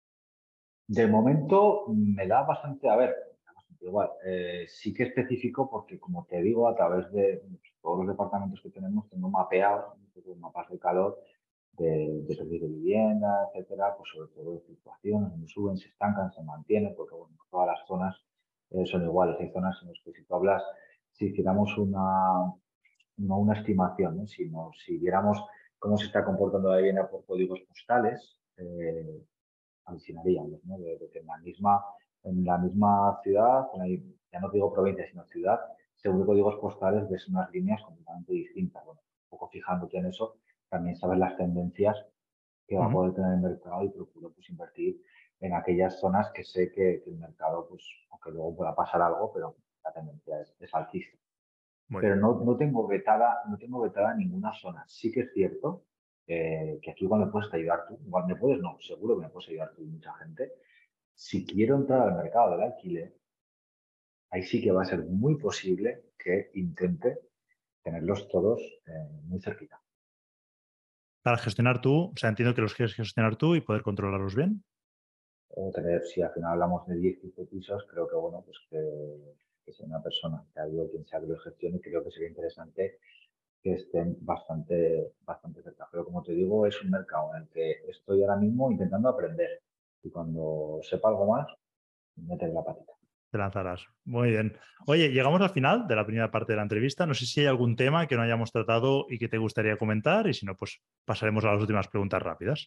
S2: De momento me da bastante, a ver, me da bastante igual. Eh, sí que específico porque, como te digo, a través de todos los departamentos que tenemos, tengo mapeados, mapas de calor de, de precios de vivienda, etcétera, pues sobre todo de fluctuaciones, donde suben, se estancan, se mantienen, porque bueno, todas las zonas eh, son iguales. Hay zonas en las que si tú hablas, si hiciéramos una, no una estimación, ¿no? Sino si viéramos cómo se está comportando la vivienda por códigos postales, eh, alucinaríamos, ¿no? De, de que en la misma, en la misma ciudad, en la, ya no digo provincia, sino ciudad, según códigos postales ves unas líneas completamente distintas. Bueno, un poco fijándote en eso, también sabes las tendencias que va a
S1: Ujú.
S2: poder tener el mercado y procuro pues invertir en aquellas zonas que sé que, que el mercado, pues, aunque luego pueda pasar algo, pero la tendencia es, es alcista.
S1: Muy
S2: Pero
S1: bien.
S2: no, no tengo vetada, no tengo vetada ninguna zona. Sí que es cierto eh, que aquí igual me puedes ayudar tú, igual me puedes, no, seguro que me puedes ayudar tú y mucha gente. Si quiero entrar al mercado del alquiler, ahí sí que va a ser muy posible que intente tenerlos todos eh, muy cerquita.
S1: Para gestionar tú, o sea, entiendo que los quieres gestionar tú y poder controlarlos bien.
S2: O tener, si al final hablamos de diez, quince pisos, creo que bueno, pues que, que sea una persona, que algo quien sea que los gestione, creo que sería interesante que estén bastante, bastante cerca. Pero como te digo, es un mercado en el que estoy ahora mismo intentando aprender. Y cuando sepa algo más, meteré la patita.
S1: Te lanzarás. Muy bien. Oye, llegamos al final de la primera parte de la entrevista. No sé si hay algún tema que no hayamos tratado y que te gustaría comentar y si no, pues pasaremos a las últimas preguntas rápidas.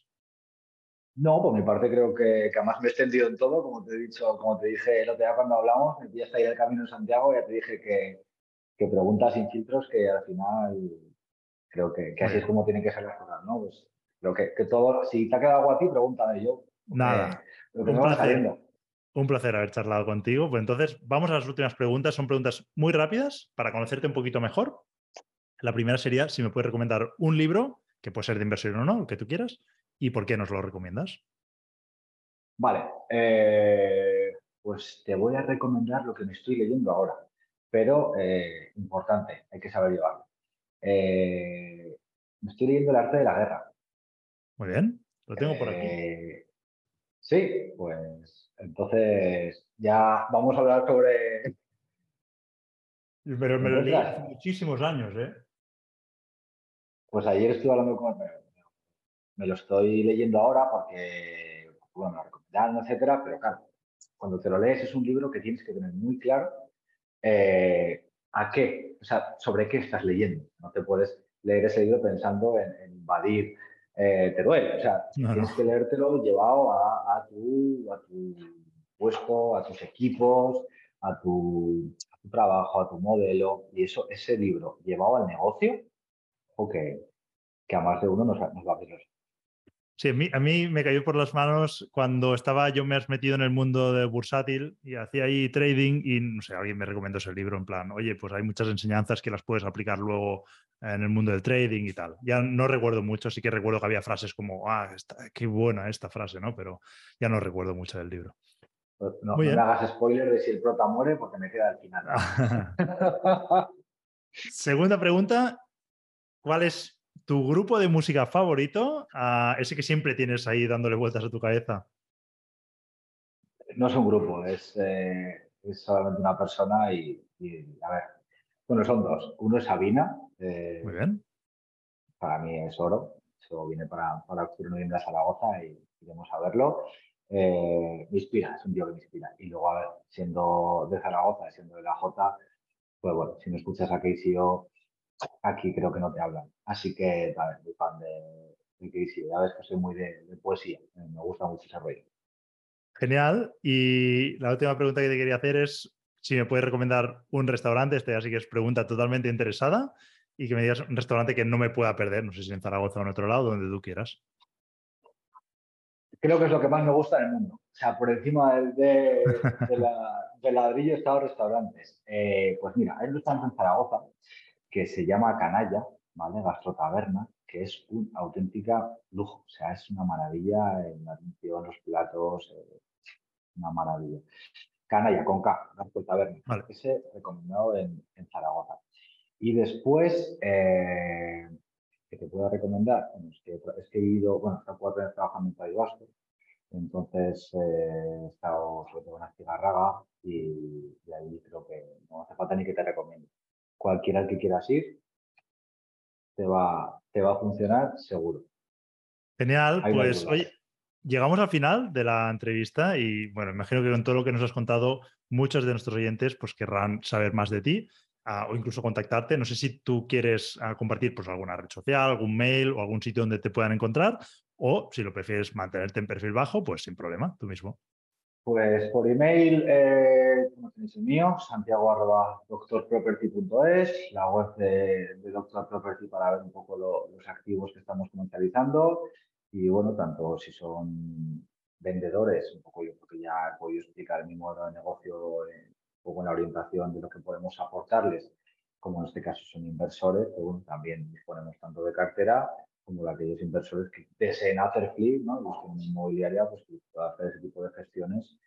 S2: No, por mi parte creo que, que además me he extendido en todo, como te he dicho, como te dije el otro día cuando hablamos, me pillaste ahí el camino en Santiago, ya te dije que, que preguntas sin filtros, que al final creo que, que
S1: Muy
S2: así es
S1: bien.
S2: como tienen que ser las cosas, ¿no? Pues creo que, que todo, si te ha quedado algo a ti, pregúntame yo, lo que,
S1: Nada,
S2: lo que
S1: un
S2: me va
S1: placer.
S2: saliendo.
S1: Un placer haber charlado contigo. Pues entonces, vamos a las últimas preguntas. Son preguntas muy rápidas para conocerte un poquito mejor. La primera sería si me puedes recomendar un libro, que puede ser de inversión o no, el que tú quieras, y por qué nos lo recomiendas.
S2: Vale, eh, pues te voy a recomendar lo que me estoy leyendo ahora, pero eh, importante, hay que saber llevarlo. Eh, me estoy leyendo El arte de la guerra.
S1: Muy bien, lo tengo por aquí.
S2: Eh, sí, pues entonces ya vamos a hablar sobre...
S1: Pero
S2: ¿Lo
S1: me lo leí
S2: encuentras?
S1: hace muchísimos años, ¿eh?
S2: Pues ayer estuve hablando con... Me lo estoy leyendo ahora porque, bueno, me lo recomendaron, etcétera, pero claro, cuando te lo lees es un libro que tienes que tener muy claro eh, a qué, o sea, sobre qué estás leyendo. No te puedes leer ese libro pensando en, en invadir eh, Teruel. O sea,
S1: No,
S2: tienes
S1: no.
S2: que leértelo llevado a, a, tu, a tu puesto, a tus equipos, a tu, a tu trabajo, a tu modelo. Y eso, ese libro llevado al negocio, o que, que a más de uno nos, nos va a abrir los.
S1: Sí, a mí, a mí me cayó por las manos cuando estaba yo me has metido en el mundo de bursátil y hacía ahí trading y no sé, alguien me recomendó ese libro en plan, oye, pues hay muchas enseñanzas que las puedes aplicar luego en el mundo del trading y tal. Ya no recuerdo mucho, sí que recuerdo que había frases como, ah, esta, qué buena esta frase, ¿no? Pero ya no recuerdo mucho del libro.
S2: No,
S1: Muy
S2: no me
S1: bien.
S2: hagas spoiler de si el prota muere porque me queda al final.
S1: Segunda pregunta, ¿cuál es tu grupo de música favorito? Uh, ese que siempre tienes ahí dándole vueltas a tu cabeza.
S2: No es un grupo, es, eh, es solamente una persona y, y, a ver, bueno, son dos. Uno es Sabina, eh,
S1: Muy bien.
S2: para mí es oro. Yo vine para, para octubre, noviembre a Zaragoza y iremos a verlo. Eh, me inspira, es un tío que me inspira. Y luego, a ver, siendo de Zaragoza, siendo de la Jota, pues bueno, si no escuchas a Casey O, aquí creo que no te hablan. Así que, vale, muy fan de, de Casey. Ya ves que soy muy de, de poesía, eh, me gusta mucho ese rollo.
S1: Genial. Y la última pregunta que te quería hacer es si me puedes recomendar un restaurante, este así que es pregunta totalmente interesada, y que me digas un restaurante que no me pueda perder, no sé si en Zaragoza o en otro lado, donde tú quieras.
S2: Creo que es lo que más me gusta del mundo. O sea, por encima del de, de, la, de ladrillo están los restaurantes. Eh, pues mira, hay un restaurante en Zaragoza que se llama Canalla, ¿vale? Gastrotaberna, que es un auténtica lujo. O sea, es una maravilla en la atención, los platos, eh, una maravilla. Canalla, con K, Gastrotaberna.
S1: Vale.
S2: Ese recomendado en, en Zaragoza. Y después, eh, que te puedo recomendar, bueno, es, que, es que he ido, bueno, he estado cuatro años trabajando en País Vasco, entonces eh, he estado sobre todo en Astigarraga y, y ahí creo que no hace falta ni que te recomiende. Cualquiera al que quieras ir te va, te va a funcionar seguro.
S1: Genial,
S2: Ahí no hay
S1: pues
S2: dudas.
S1: oye, llegamos al final de la entrevista y bueno, imagino que con todo lo que nos has contado, muchos de nuestros oyentes pues querrán saber más de ti uh, o incluso contactarte. No sé si tú quieres uh, compartir pues alguna red social, algún mail o algún sitio donde te puedan encontrar o si lo prefieres mantenerte en perfil bajo, pues sin problema, tú mismo.
S2: Pues por email, eh, como tenéis el mío, santiago arroba doctor property punto es, la web de, de Doctor Property para ver un poco lo, los activos que estamos comercializando y bueno, tanto si son vendedores, un poco yo creo que ya he podido explicar mi modelo de negocio, eh, un poco en la orientación de lo que podemos aportarles, como en este caso son inversores, pues bueno, también disponemos tanto de cartera como de aquellos inversores que deseen hacer flip, ¿no? Y busquen una inmobiliaria, pues que pueda hacer ese tipo de gestiones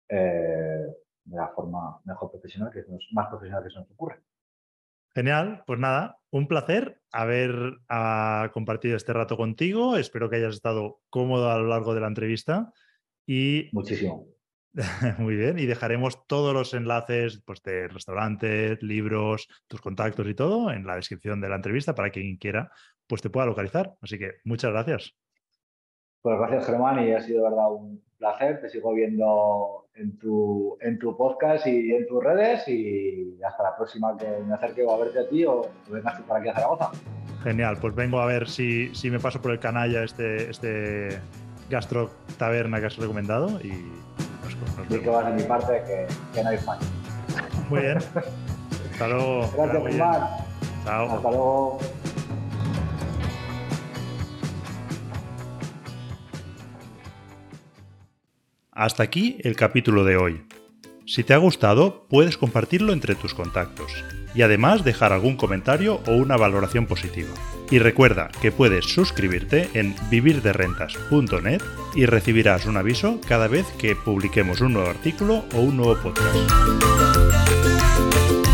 S2: eh, de la forma mejor profesional, que es más profesional que se nos ocurre.
S1: Genial, pues nada, un placer haber uh, compartido este rato contigo. Espero que hayas estado cómodo a lo largo de la entrevista y
S2: Muchísimo.
S1: muy bien, y dejaremos todos los enlaces pues, de restaurantes, libros, tus contactos y todo en la descripción de la entrevista para que quien quiera pues te pueda localizar. Así que muchas gracias.
S2: Pues gracias, Germán, y ha sido de verdad un placer. Te sigo viendo en tu, en tu podcast y en tus redes y hasta la próxima que me acerque o a verte a ti o vengas tú para aquí a Zaragoza.
S1: Genial, pues vengo a ver si, si me paso por el canalla este, este gastro taberna que has recomendado y nos, nos
S2: Y que vas de mi parte, que, que no hay fallo.
S1: Muy bien. Hasta luego.
S2: Gracias, Germán.
S1: Chao.
S2: Hasta luego.
S1: Hasta aquí el capítulo de hoy. Si te ha gustado, puedes compartirlo entre tus contactos y además dejar algún comentario o una valoración positiva. Y recuerda que puedes suscribirte en vivir de rentas punto net y recibirás un aviso cada vez que publiquemos un nuevo artículo o un nuevo podcast.